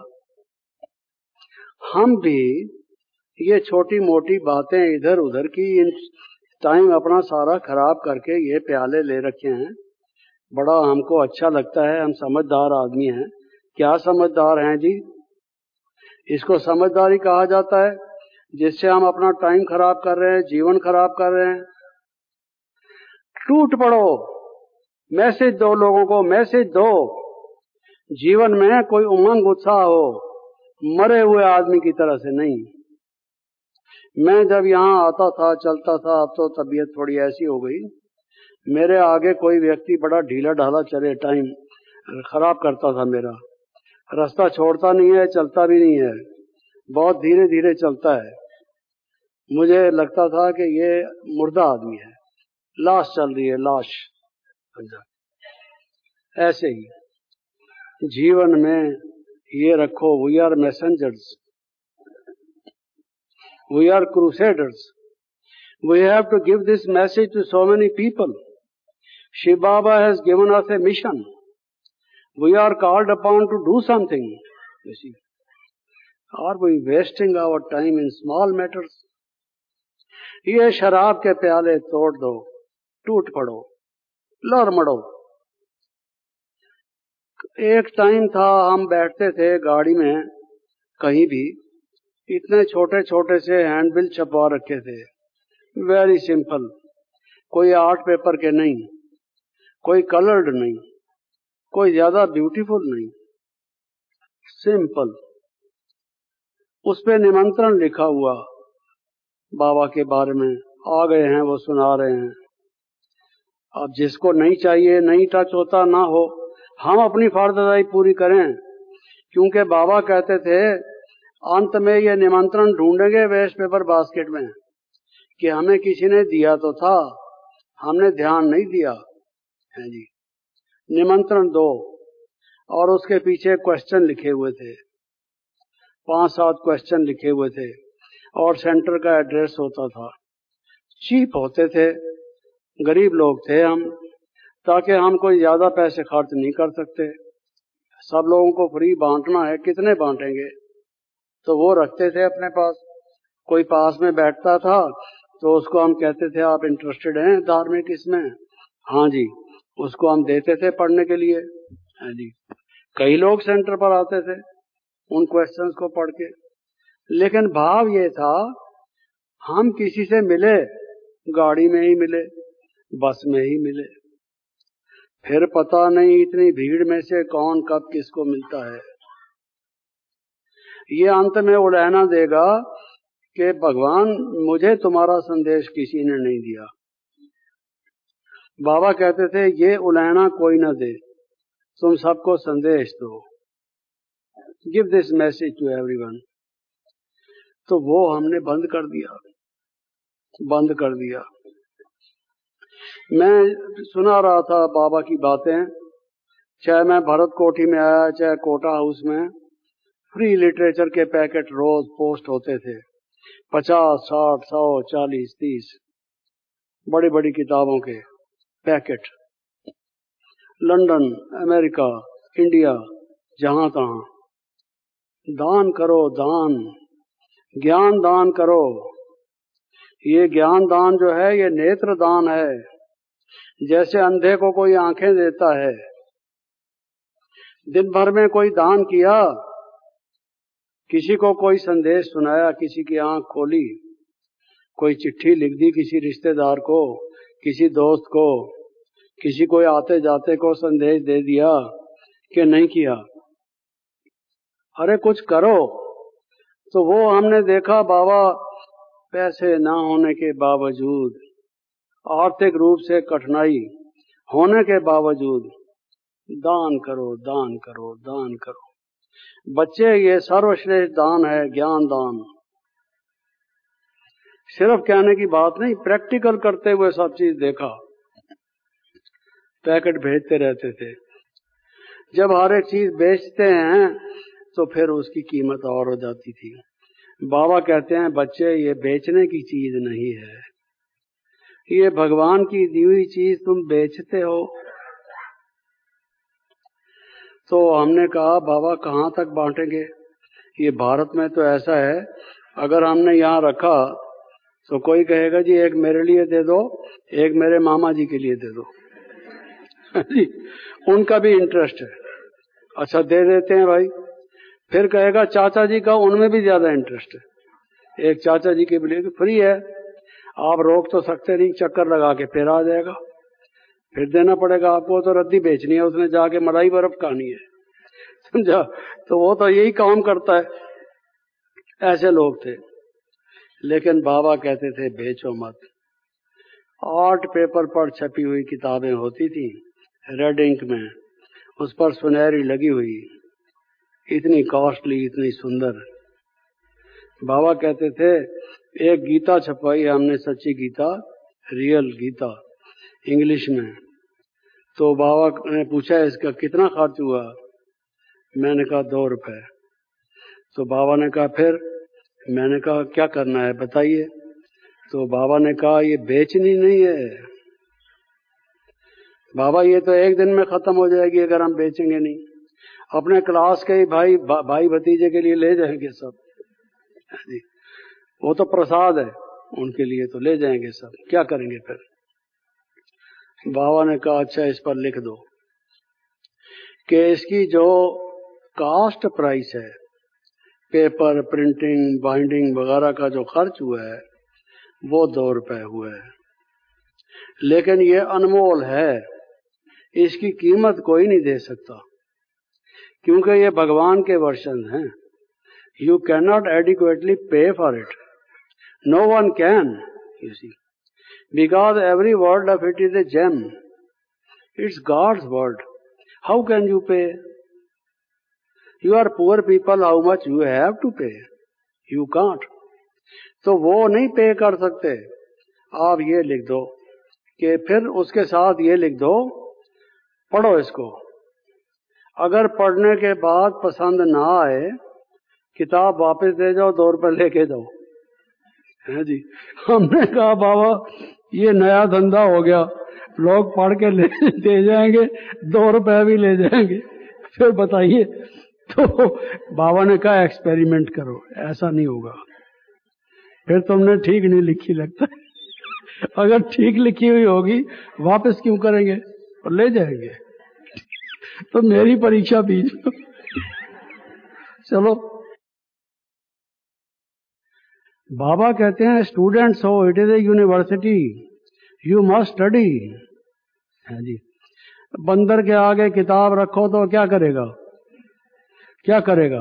हम भी ये छोटी मोटी बातें इधर उधर की, इन टाइम अपना सारा खराब करके ये प्याले ले रखे हैं। बड़ा हमको अच्छा लगता है, हम समझदार आदमी हैं। क्या समझदार हैं जी? इसको समझदारी कहा जाता है जिससे हम अपना टाइम खराब कर रहे हैं, जीवन खराब कर रहे हैं। टूट पड़ो, मैसेज दो लोगों को, मैसेज दो, जीवन में कोई उमंग उत्साह हो, मरे हुए आदमी की तरह से नहीं। मैं जब यहाँ आता था, चलता था, अब तो तबीयत थोड़ी ऐसी हो गई, मेरे आगे कोई व्यक्ति बड़ा ढीला ढाला चले, टाइम खराब करता था मेरा। रास्ता छोड़ता नहीं है, चलता भी नहीं है, बहुत धीरे धीरे चलता है। मुझे लगता था कि ये मुर्दा आदमी है, लाश चल रही है, लाश। ऐसे ही जीवन में ये रखो, we are messengers, we are crusaders, we have to give this message to so many people. Shiv Baba has given us a mission, we are called upon to do something. You see, are we wasting our time in small matters? ये शराब के प्याले तोड़ दो, टूट पड़ो, लड़ मड़ो। एक टाइम था, हम बैठते थे गाड़ी में कहीं भी, इतने छोटे छोटे से हैंडबिल छपवा रखे थे, वेरी सिंपल, कोई आर्ट पेपर के नहीं, कोई कलर्ड नहीं, कोई ज्यादा ब्यूटीफुल नहीं, सिंपल। उस पे निमंत्रण लिखा हुआ, बाबा के बारे में, आ गए हैं वो सुना रहे हैं। अब जिसको नहीं चाहिए, नहीं टच होता, ना हो, हम अपनी फर्जदारी पूरी करें, क्योंकि बाबा कहते थे अंत में ये निमंत्रण ढूंढेंगे वेस्ट पेपर बास्केट में कि हमें किसी ने दिया तो था, हमने ध्यान नहीं दिया है जी। निमंत्रण दो, और उसके पीछे क्वेश्चन लिखे हुए थे, 5-7 क्वेश्चन लिखे हुए थे, और सेंटर का एड्रेस होता था। चीप होते थे, गरीब लोग थे हम, ताकि हम कोई ज्यादा पैसे खर्च नहीं कर सकते। सब लोगों को फ्री बांटना है, कितने बांटेंगे, तो वो रखते थे अपने पास। कोई पास में बैठता था तो उसको हम कहते थे, आप इंटरेस्टेड हैं धार्मिक इसमें? हाँ जी, उसको हम देते थे पढ़ने के लिए। हाँ जी, कई लोग सेंटर पर आते थे उन क्वेश्चंस को पढ़ के। लेकिन भाव ये था, हम किसी से मिले, गाड़ी में ही मिले, बस में ही मिले, फिर पता नहीं इतनी भीड़ में से कौन कब किसको मिलता है। ये अंत में उलहना देगा कि भगवान, मुझे तुम्हारा संदेश किसी ने नहीं दिया। बाबा कहते थे, ये उलहना कोई ना दे, तुम सबको संदेश दो, give this message to everyone. तो वो हमने बंद कर दिया, बंद कर दिया। मैं सुना रहा था बाबा की बातें, चाहे मैं भरत कोठी में आया, चाहे कोटा हाउस में, फ्री लिटरेचर के पैकेट रोज पोस्ट होते थे, 50, 60, 100, 40, 30 बड़ी बड़ी किताबों के पैकेट, लंदन, अमेरिका, इंडिया, जहां तहां। दान करो, दान, ज्ञान दान करो। ये ज्ञान दान जो है, ये नेत्र दान है। जैसे अंधे को कोई आंखें देता है, दिन भर में कोई दान किया, किसी को कोई संदेश सुनाया, किसी की आंख खोली, कोई चिट्ठी लिख दी किसी रिश्तेदार को, किसी दोस्त को, किसी को आते जाते को संदेश दे दिया कि नहीं किया? अरे कुछ करो। तो वो हमने देखा बाबा पैसे ना होने के बावजूद, आर्थिक रूप से कठिनाई होने के बावजूद दान करो, दान करो, दान करो। बच्चे, ये सर्वश्रेष्ठ दान है, ज्ञान दान। सिर्फ कहने की बात नहीं, प्रैक्टिकल करते हुए सब चीज देखा। पैकेट भेजते रहते थे। जब हर एक चीज बेचते हैं तो फिर उसकी कीमत और हो जाती थी। बाबा कहते हैं बच्चे, ये बेचने की चीज नहीं है, ये भगवान की दी हुई चीज तुम बेचते हो। तो हमने कहा बाबा कहाँ तक बांटेंगे? ये भारत में तो ऐसा है, अगर हमने यहाँ रखा तो कोई कहेगा जी एक मेरे लिए दे दो, एक मेरे मामा जी के लिए दे दो। जी, उनका भी इंटरेस्ट है। अच्छा दे देते हैं भाई। फिर कहेगा चाचा जी का, उनमें भी ज्यादा इंटरेस्ट है। एक चाचा जी के लिए फ्री है, आप रोक तो सकते नहीं, चक्कर लगा के फिर आ जाएगा, फिर देना पड़ेगा आपको। तो रद्दी बेचनी है, उसने जाके मलाई बर्फ खानी है, समझा? तो वो तो यही काम करता है। ऐसे लोग थे। लेकिन बाबा कहते थे बेचो मत। आर्ट पेपर पर छपी हुई किताबें होती थी, रेड इंक में, उस पर सुनहरी लगी हुई, इतनी कॉस्टली, इतनी सुंदर। बाबा कहते थे एक गीता छपवाई हमने, सच्ची गीता, रियल गीता, इंग्लिश में। तो बाबा ने पूछा इसका कितना खर्च हुआ? मैंने कहा 2 रुपए। तो बाबा ने कहा फिर? मैंने कहा क्या करना है बताइए। तो बाबा ने कहा ये बेचनी नहीं है बाबा, ये तो एक दिन में खत्म हो जाएगी अगर हम बेचेंगे नहीं। अपने क्लास के ही भाई भतीजे के लिए ले जाएंगे सब, वो तो प्रसाद है उनके लिए, तो ले जाएंगे सब, क्या करेंगे फिर? बाबा ने कहा अच्छा इस पर लिख दो कि इसकी जो कास्ट प्राइस है, पेपर, प्रिंटिंग, बाइंडिंग वगैरह का जो खर्च हुआ है वो 2 रुपए हुए है, लेकिन ये अनमोल है, इसकी कीमत कोई नहीं दे सकता, क्योंकि ये भगवान के वर्षन हैं। You cannot adequately pay for it. No one can, you see, because every word of it is a gem. It's God's word. How can you pay? You are poor people, how much you have to pay? You can't. तो वो नहीं पे कर सकते। आप ये लिख दो कि फिर उसके साथ ये लिख दो, पढ़ो इसको, अगर पढ़ने के बाद पसंद ना आए किताब वापस दे जाओ, 2 रुपए लेके जाओ, है जी। हमने कहा बाबा ये नया धंधा हो गया, लोग पढ़ के ले जाएंगे, 2 रुपए भी ले जाएंगे, फिर बताइए। तो बाबा ने कहा एक्सपेरिमेंट करो, ऐसा नहीं होगा। फिर तुमने ठीक नहीं लिखी लगता है। अगर ठीक लिखी हुई होगी वापस क्यों करेंगे, और ले जाएंगे। तो मेरी परीक्षा बीच चलो। बाबा कहते हैं स्टूडेंट्स हो, it is a university, you must study, है जी। बंदर के आगे किताब रखो तो क्या करेगा? क्या करेगा?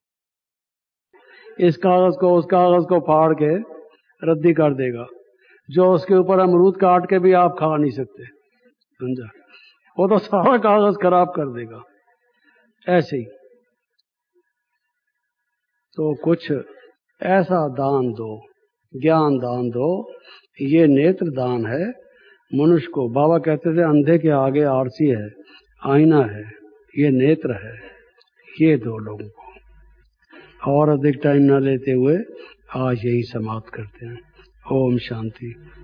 इस कागज को उस कागज को फाड़ के रद्दी कर देगा, जो उसके ऊपर अमरूद काट के भी आप खा नहीं सकते, समझा? वो तो सारा कागज खराब कर देगा। ऐसे ही तो कुछ ऐसा दान दो, ज्ञान दान दो, ये नेत्र दान है मनुष्य को। बाबा कहते थे अंधे के आगे आरसी है, आईना है, ये नेत्र है, ये दो लोगों को। और अधिक टाइम न लेते हुए आज यही समाप्त करते हैं। ओम शांति।